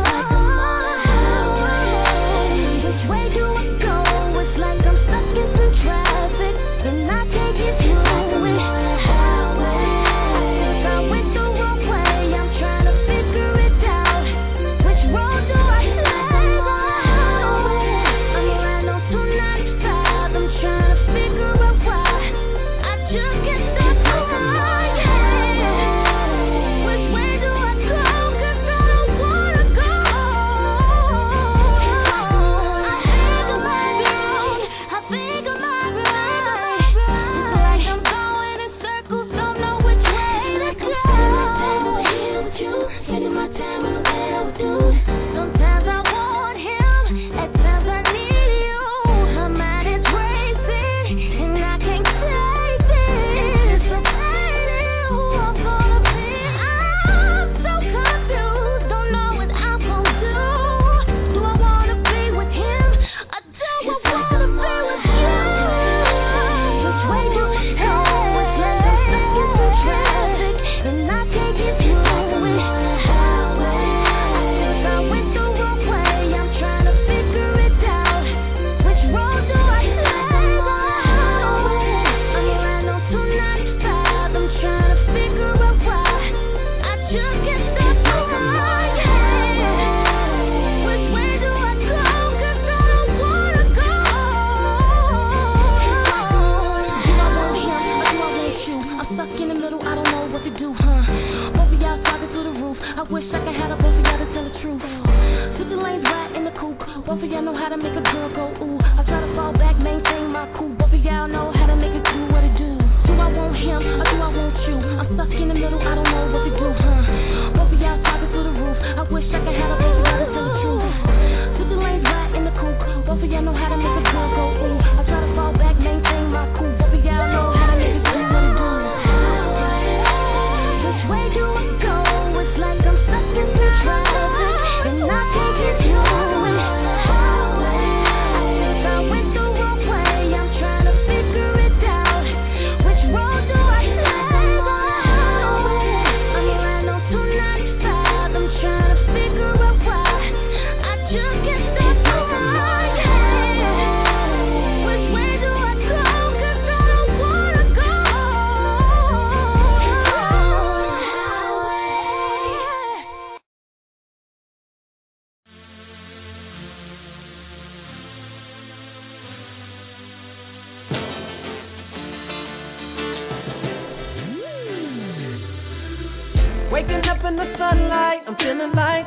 Waking up in the sunlight, I'm feeling like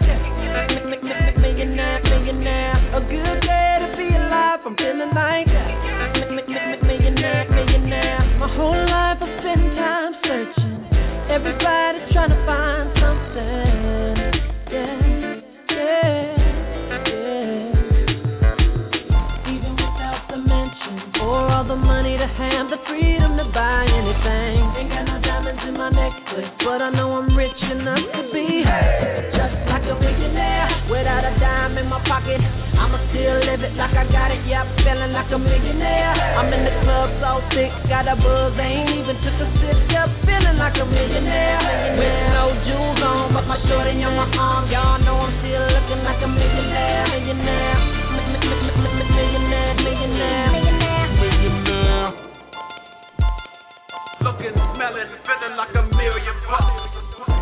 millionaire. A good day to be alive, I'm feeling like millionaire. My whole life I spend time searching. Everybody's trying to find something. Yeah. Even without the mention or all the money to have the freedom to buy anything. Ain't got no diamonds in my necklace, but I know I'm rich enough to be just like a millionaire. Without a dime in my pocket, I'ma still live it like I got it. Yeah, I'm feeling like a millionaire. I'm in the club so thick, got a buzz, ain't even took a sip. Yeah, feeling like a millionaire. With no jewels on, but my shorty on my arm. Y'all know I'm still looking like a millionaire. Looking, smelling, feeling like $1 million bucks.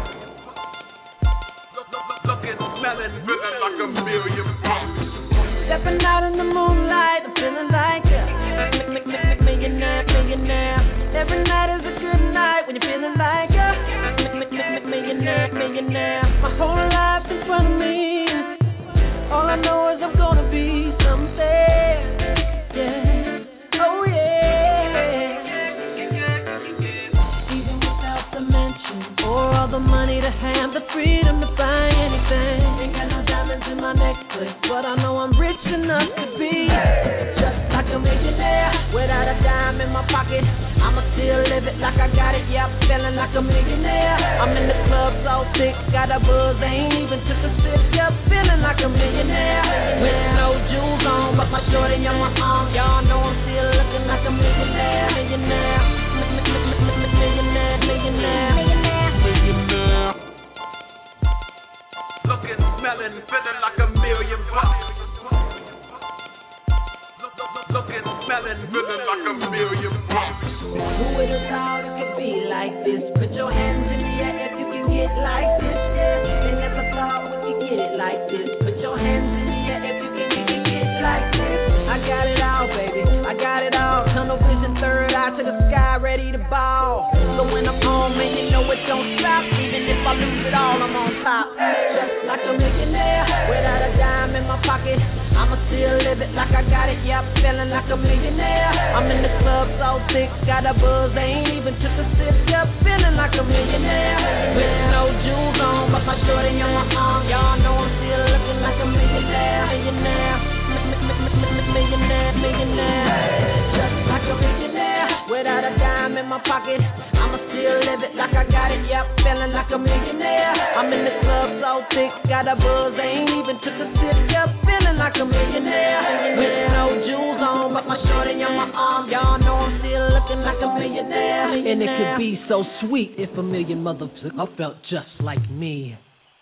Looking, smelling, feeling like $1 million bucks. Stepping out in the moonlight, I'm feeling like millionaire. Every night is a good night when you're feeling like millionaire. My whole life in front of me, my pocket. I'ma still live it like I got it, yeah, I'm feeling like a millionaire. I'm in the club so thick, got a buzz, ain't even took a sip, yeah, feeling like a millionaire. With no jewels on, but my shorty on my arm, y'all know I'm still looking like a millionaire. Millionaire. Looking, smelling, feeling like $1 million bucks. Looking, smelling, feeling like $1 million bucks. Who would have thought it could be like this? Put your hands in the air if you can get like this. Yeah, they never thought we could get it like this. Put your hands in the air if you can get like this. I got it all, baby. I got it all. Tunnel vision, third eye to the sky, ready to ball. So when I'm on, man, you know it don't stop. Even if I lose it all, I'm on top. Just like a millionaire, without a dime in my pocket. I'ma still live it like I got it, yeah, I'm feeling like a millionaire. I'm in the club so thick, got a buzz, ain't even took a sip, yeah, feeling like a millionaire. With no jewels on, but my shorty on my arm, y'all know I'm still looking like a millionaire. Millionaire, just like a millionaire, without a dime in my pocket. I'ma still live it like I got it, yep, feeling like a millionaire. I'm in the club so thick, got a buzz, ain't even took a sip, yep, feeling like a millionaire. With no jewels on, but my shorty on my arm, y'all know I'm still looking like a millionaire. And it could be so sweet if a million motherfuckers felt just like me.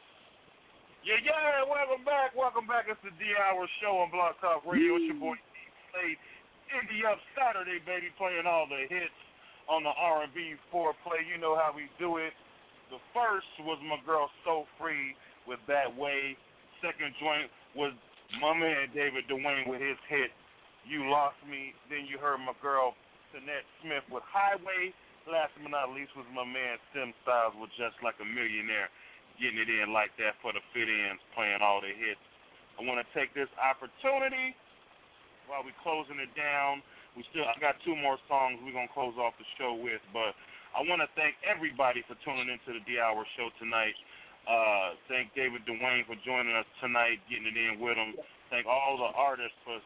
Yeah, welcome back. It's the D-Hour Show on Blog Talk Radio. It's your boy D-Slade. Indie Up Saturday, baby, playing all the hits on the R&B foreplay. You know how we do it. The first was my girl So Free with That Way. Second joint was my man David Dwayne with his hit You Lost Me. Then you heard my girl Tanette Smith with Highway. Last but not least was my man Sim Styles with Just Like a Millionaire. Getting it in like that for the fit-ins, playing all the hits. I want to take this opportunity while we're closing it down. I got two more songs we're going to close off the show with, but I want to thank everybody for tuning into the D-Hour Show tonight. Thank David Dwayne for joining us tonight, getting it in with him. Thank all the artists for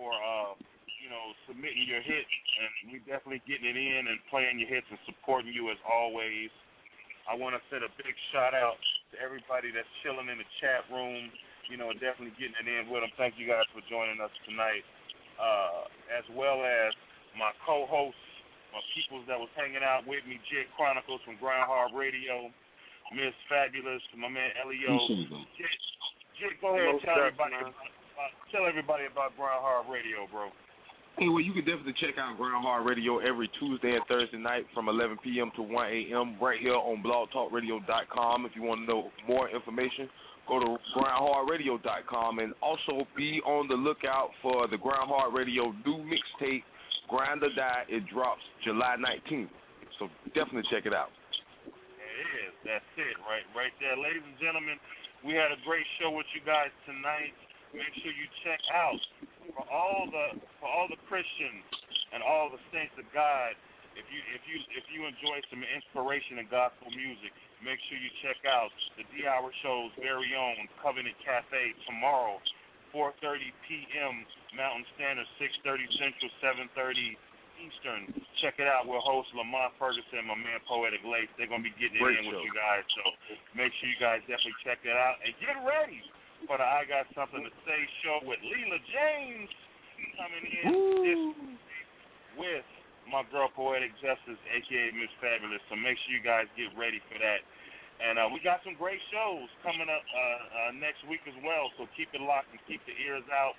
submitting your hits, and we definitely getting it in and playing your hits and supporting you as always. I want to send a big shout-out to everybody that's chilling in the chat room, definitely getting it in with them. Thank you guys for joining us tonight, as well as my co-hosts, my peoples that was hanging out with me, Jig Chronicles from Groundhog Radio, Miss Fabulous, my man Elio. Jig, go ahead and tell everybody about Groundhog Radio, bro. Hey, well, you can definitely check out Groundhog Radio every Tuesday and Thursday night from 11 p.m. to 1 a.m. right here on blogtalkradio.com. If you want to know more information, go to groundhogradio.com, and also be on the lookout for the Groundhog Radio new mixtape, Grind or Die. It drops July 19th, so definitely check it out. It is. That's it, right there. Ladies and gentlemen, we had a great show with you guys tonight. Make sure you check out for all the Christians and all the saints of God. If you enjoy some inspiration and gospel music, make sure you check out the D-Hour Show's very own Covenant Cafe tomorrow, 4:30 p.m. Mountain Standard, 6:30 Central, 7:30 Eastern. Check it out. We'll host Lamont Ferguson and my man Poetic Lace. They're gonna be getting it in with you guys, so make sure you guys definitely check that out and get ready for the I Got Something to Say show with Leela James coming in this week with my girl Poetic Justice, a.k.a. Miss Fabulous. So make sure you guys get ready for that. And we got some great shows coming up next week as well, so keep it locked and keep the ears out.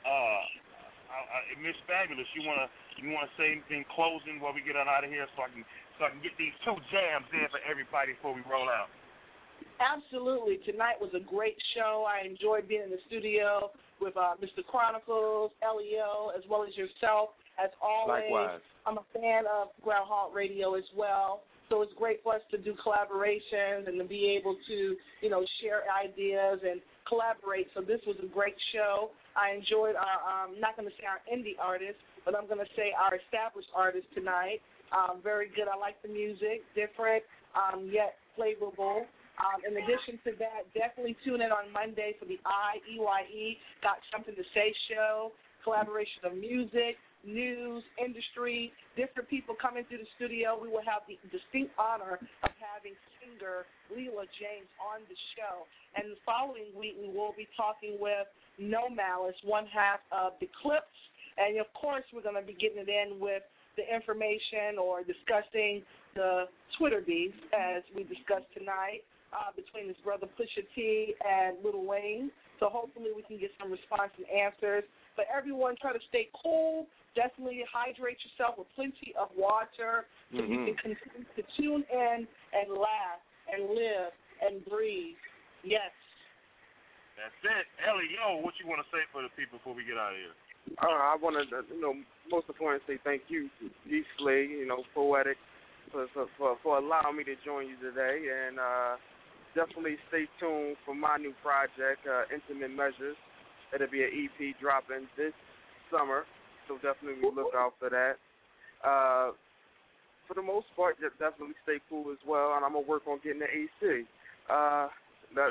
Miss Fabulous, you wanna say anything closing while we get on out of here so I can get these two jams in for everybody before we roll out? Absolutely. Tonight was a great show. I enjoyed being in the studio with Mr. Chronicles, Elio, as well as yourself. As always, likewise. I'm a fan of Groundhog Radio as well. So it's great for us to do collaborations and to be able to, share ideas and collaborate. So this was a great show. I enjoyed our, I'm not going to say our indie artists, but I'm going to say our established artists tonight. Very good. I like the music, different, yet flavorful. In addition to that, definitely tune in on Monday for the IEYE Got Something to Say show, collaboration of music, news, industry, different people coming through the studio. We will have the distinct honor of having singer Leela James on the show. And the following week, we will be talking with No Malice, one half of the Clips. And, of course, we're going to be getting it in with the information or discussing the Twitter beef, as we discussed tonight, between his brother Pusha T and Lil Wayne. So hopefully we can get some response and answers. But everyone try to stay cool. Definitely hydrate yourself with plenty of water so you can continue to tune in and laugh and live and breathe. Yes. That's it. Elio, what you want to say for the people before we get out of here? I want to, most importantly, say thank you to D. Slade, Poetic, for allowing me to join you today. And definitely stay tuned for my new project, Intimate Measures. It'll be an EP dropping this summer, so definitely look out for that. For the most part, just definitely stay cool as well, and I'm going to work on getting the AC. That's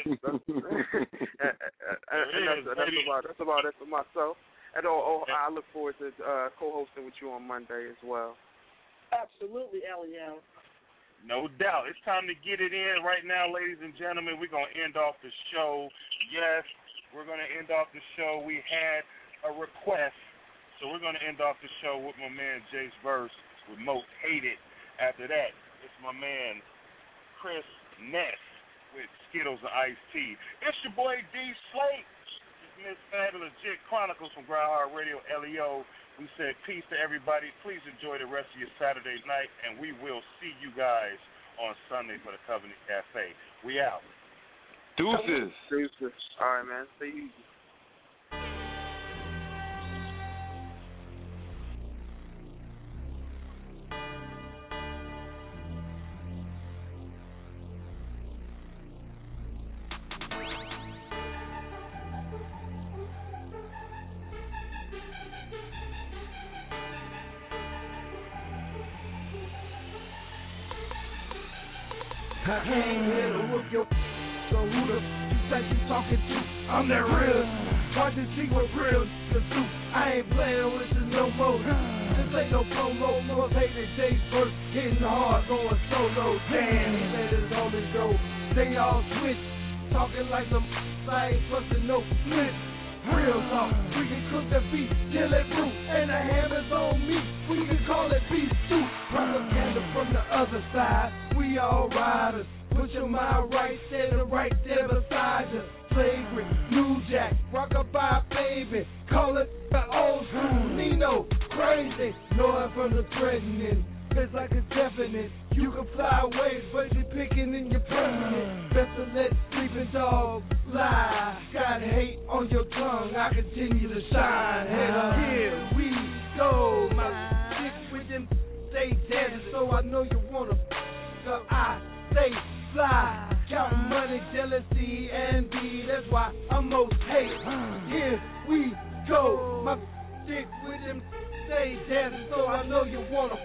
about it for myself. And I look forward to co-hosting with you on Monday as well. Absolutely, Elio. No doubt. It's time to get it in right now, ladies and gentlemen. We're going to end off the show. Yes, we're going to end off the show. We had a request, so we're going to end off the show with my man Jace Verse with Most Hated. After that, it's my man Chris Ness with Skittles and Iced Tea. It's your boy D. Slate. Miss Fat Legit Chronicles from Groundhog Radio, LEO. We said peace to everybody. Please enjoy the rest of your Saturday night, and we will see you guys on Sunday for the Covenant Cafe. We out. Deuces. All right, man. Stay easy. I came here to whoop your so who the you think you talking to? I'm that real. Hard to see what real the truth. I ain't playing with this no more. This ain't no promo. More hated Jace Verse hitting hard, going solo. Damn, he let his homies go. They all switch, talking like some I ain't busting no flip. Real talk, we can cook the beef till it brew, and the hammer's on me. We can call it beef stew. Propaganda from the other side. We all riders. Put your mind right there beside you. Slavery, New Jack, rockabye baby. Call it the old school. Nino, crazy. Know it from the threatening. It's like a definite. You can fly away, but you're picking in your permanent. Best to let sleeping dogs lie. Got hate on your tongue. I continue to shine. Here we go. My dick with them stay dead, so I know you wanna. So I stay fly. Counting money, jealousy, envy. That's why I'm most hate. Here we go. My dick with them stay dead, so I know you wanna.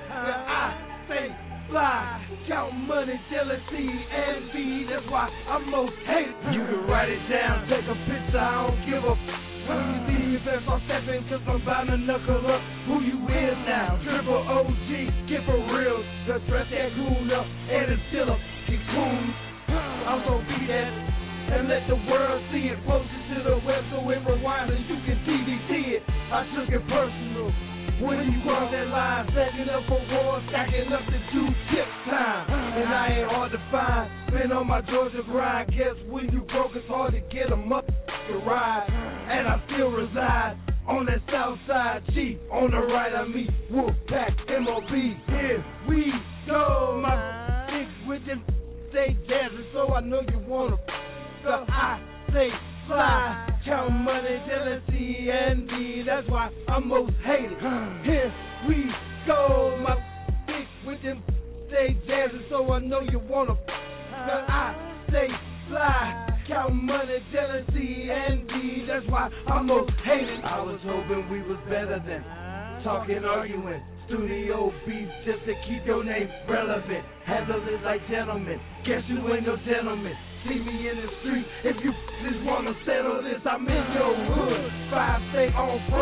I stay fly, count money, jealousy, envy. That's why I'm most hated. You can write it down, take a picture, I don't give a when you leave if I'm stepping, cause I'm bound to knuckle up who you is now. Triple OG, get for real. The dress that cool up, and it's still a fucking cool. I'm gonna be that and let the world see it. Post it to the web so it rewind and you can DVD it. I took it personal. When you cross that line, setting up for war, stacking up the two-tip time. And I ain't hard to find, been on my Georgia grind. Guess when you broke, it's hard to get a motherfucking ride. And I still reside on that south side G. On the right I meet Wolfpack, MOB. Here we go. My dicks with them stay dancing, so I know you wanna. So I say fly. Count money, jealousy, envy. That's why I'm most hated. Here we go. My dick with them stay dancing, so I know you wanna. But I stay fly. Count money, jealousy, envy. That's why I'm most hated. I was hoping we was better than talking, arguing. Studio beef just to keep your name relevant. Handle it like gentlemen. Guess you ain't no gentleman. See me in the street if you just wanna settle this. I'm in your hood. 5 stay on front.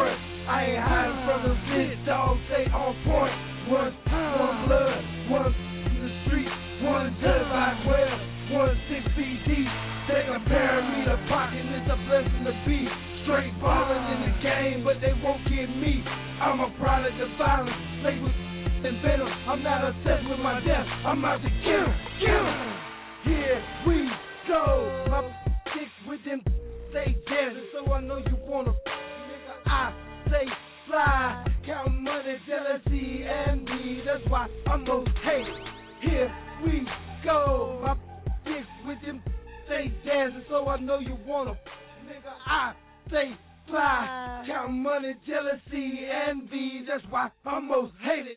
I ain't hiding from the bitch, dog, stay on point. One blood, one in the street, one dead by 12, 1 6 feet deep. They compare me to pocket, it's a blessing to be. Straight ballin' in the game, but they won't get me. I'm a product of violence, laced with and venom. I'm not obsessed with my death, I'm out to kill him. Here we go. My dicks with them stay dancing, so I know you wanna nigga. I say fly, count money, jealousy, envy. That's why I'm most hated. Here we go. My dicks with them stay dancing, so I know you wanna nigga. I say fly, count money, jealousy, envy. That's why I'm most hated.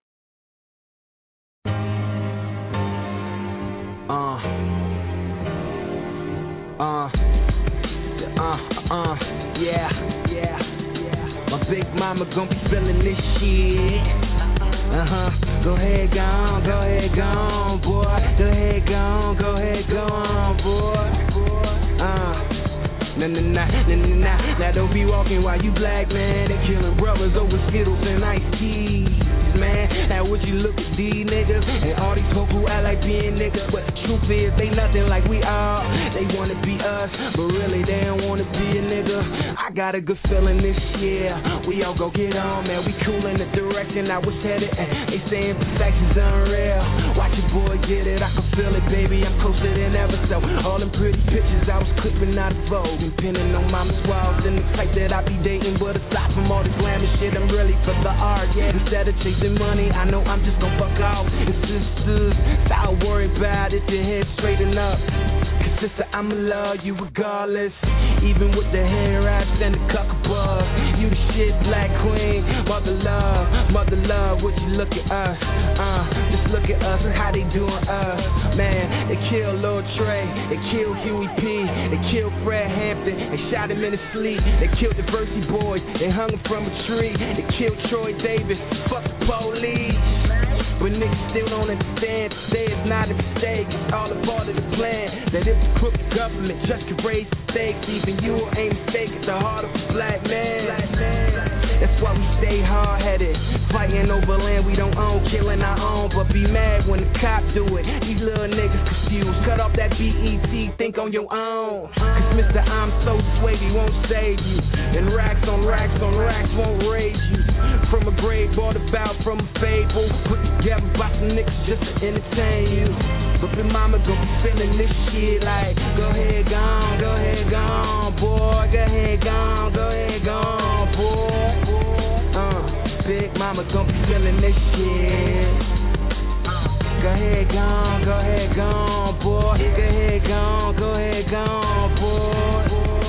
Yeah. My big mama gon' be feeling this shit. Go ahead, go on, boy. Go ahead, go on, boy. Nah. Now don't be walking while you black, man. They killing brothers over Skittles and iced teas, man. Now would you look at these niggas and all these folk who act like being niggas, but the truth is they nothing like we are. They wanna be us, but really they don't wanna be a nigga. I got a good feeling this year we all go get on, man. We cool in the direction I was headed, and they saying perfection's unreal. Watch your boy get it, I can feel it, baby. I'm closer than ever, so all them pretty pictures I was clipping out of Vogue and pinning on mama's walls, and the type that I be dating. But aside from all the glamour shit, I'm really for the art, yeah. Instead of chasing money, I know I'm just gon' fuck off. And sisters, stop worrying about it, your head straighten up. Cause sister, I'ma love you regardless, even with the hair wraps and the cuck above. You the shit, black queen, mother love, would you look at us? Just look at us and how they doing us. Man, they killed Lil Trey, they killed Huey P, they killed Fred Hampton, they shot him in his sleep. They killed the Versity Boys, they hung him from a tree. They killed Troy Davis, fuck the police. But niggas still don't understand, say it's not a mistake, it's all a part of the plan. That if the crooked government just could raise the stakes, even you ain't mistaken, the heart of a black man. That's why we stay hard-headed, fighting over land we don't own, killing our own, but be mad when the cops do it. These little niggas confused, cut off that BET, think on your own. Cause Mr. I'm so swaggy won't save you, and racks on racks on racks won't raise you. From a grave brought about from a fable, put together by some niggas just to entertain you. But your mama gon' be feeling this shit like, go ahead, go on, boy. Go ahead, go on, boy. Big mama gon' be feeling this shit. Go ahead, go on, boy. Go ahead, go on, boy.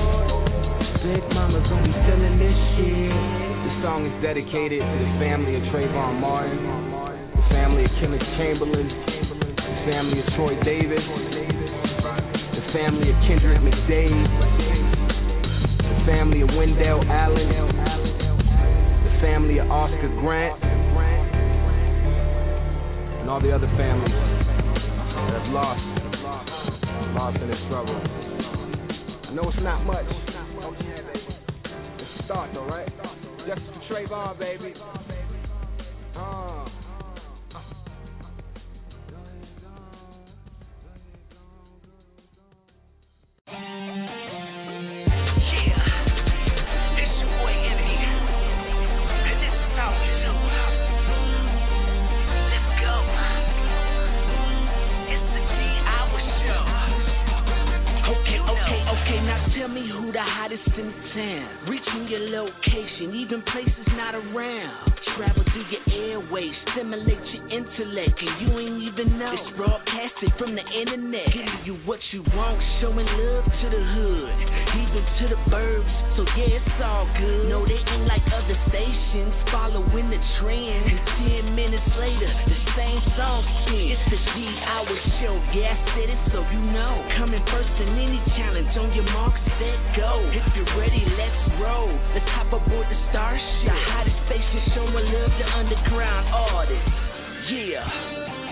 Big mama gon' be feeling this shit. This song is dedicated to the family of Trayvon Martin, the family of Kenneth Chamberlain, the family of Troy Davis, the family of Kendrick McDade, the family of Wendell Allen, the family of Oscar Grant, and all the other families that have lost in this struggle. I know it's not much. It's a start though, right? Justice for Trayvon, baby. Tell me who the hottest in town. Reaching your location, even places not around. Travel through your airways, stimulate your intellect, and you ain't even know. It's broadcasted from the internet, giving you what you want, showing love to the hood, even to the burbs. So yeah, it's all good. No, they ain't like other stations, following the trend. And 10 minutes later, the same song spins. It's the G-Hour Show, yeah, I said it so you know. Coming first in any challenge, on your mark, set, go. If you're ready, let's roll. Let's hop aboard the Starship, the hottest station showing love to underground artists. Yeah.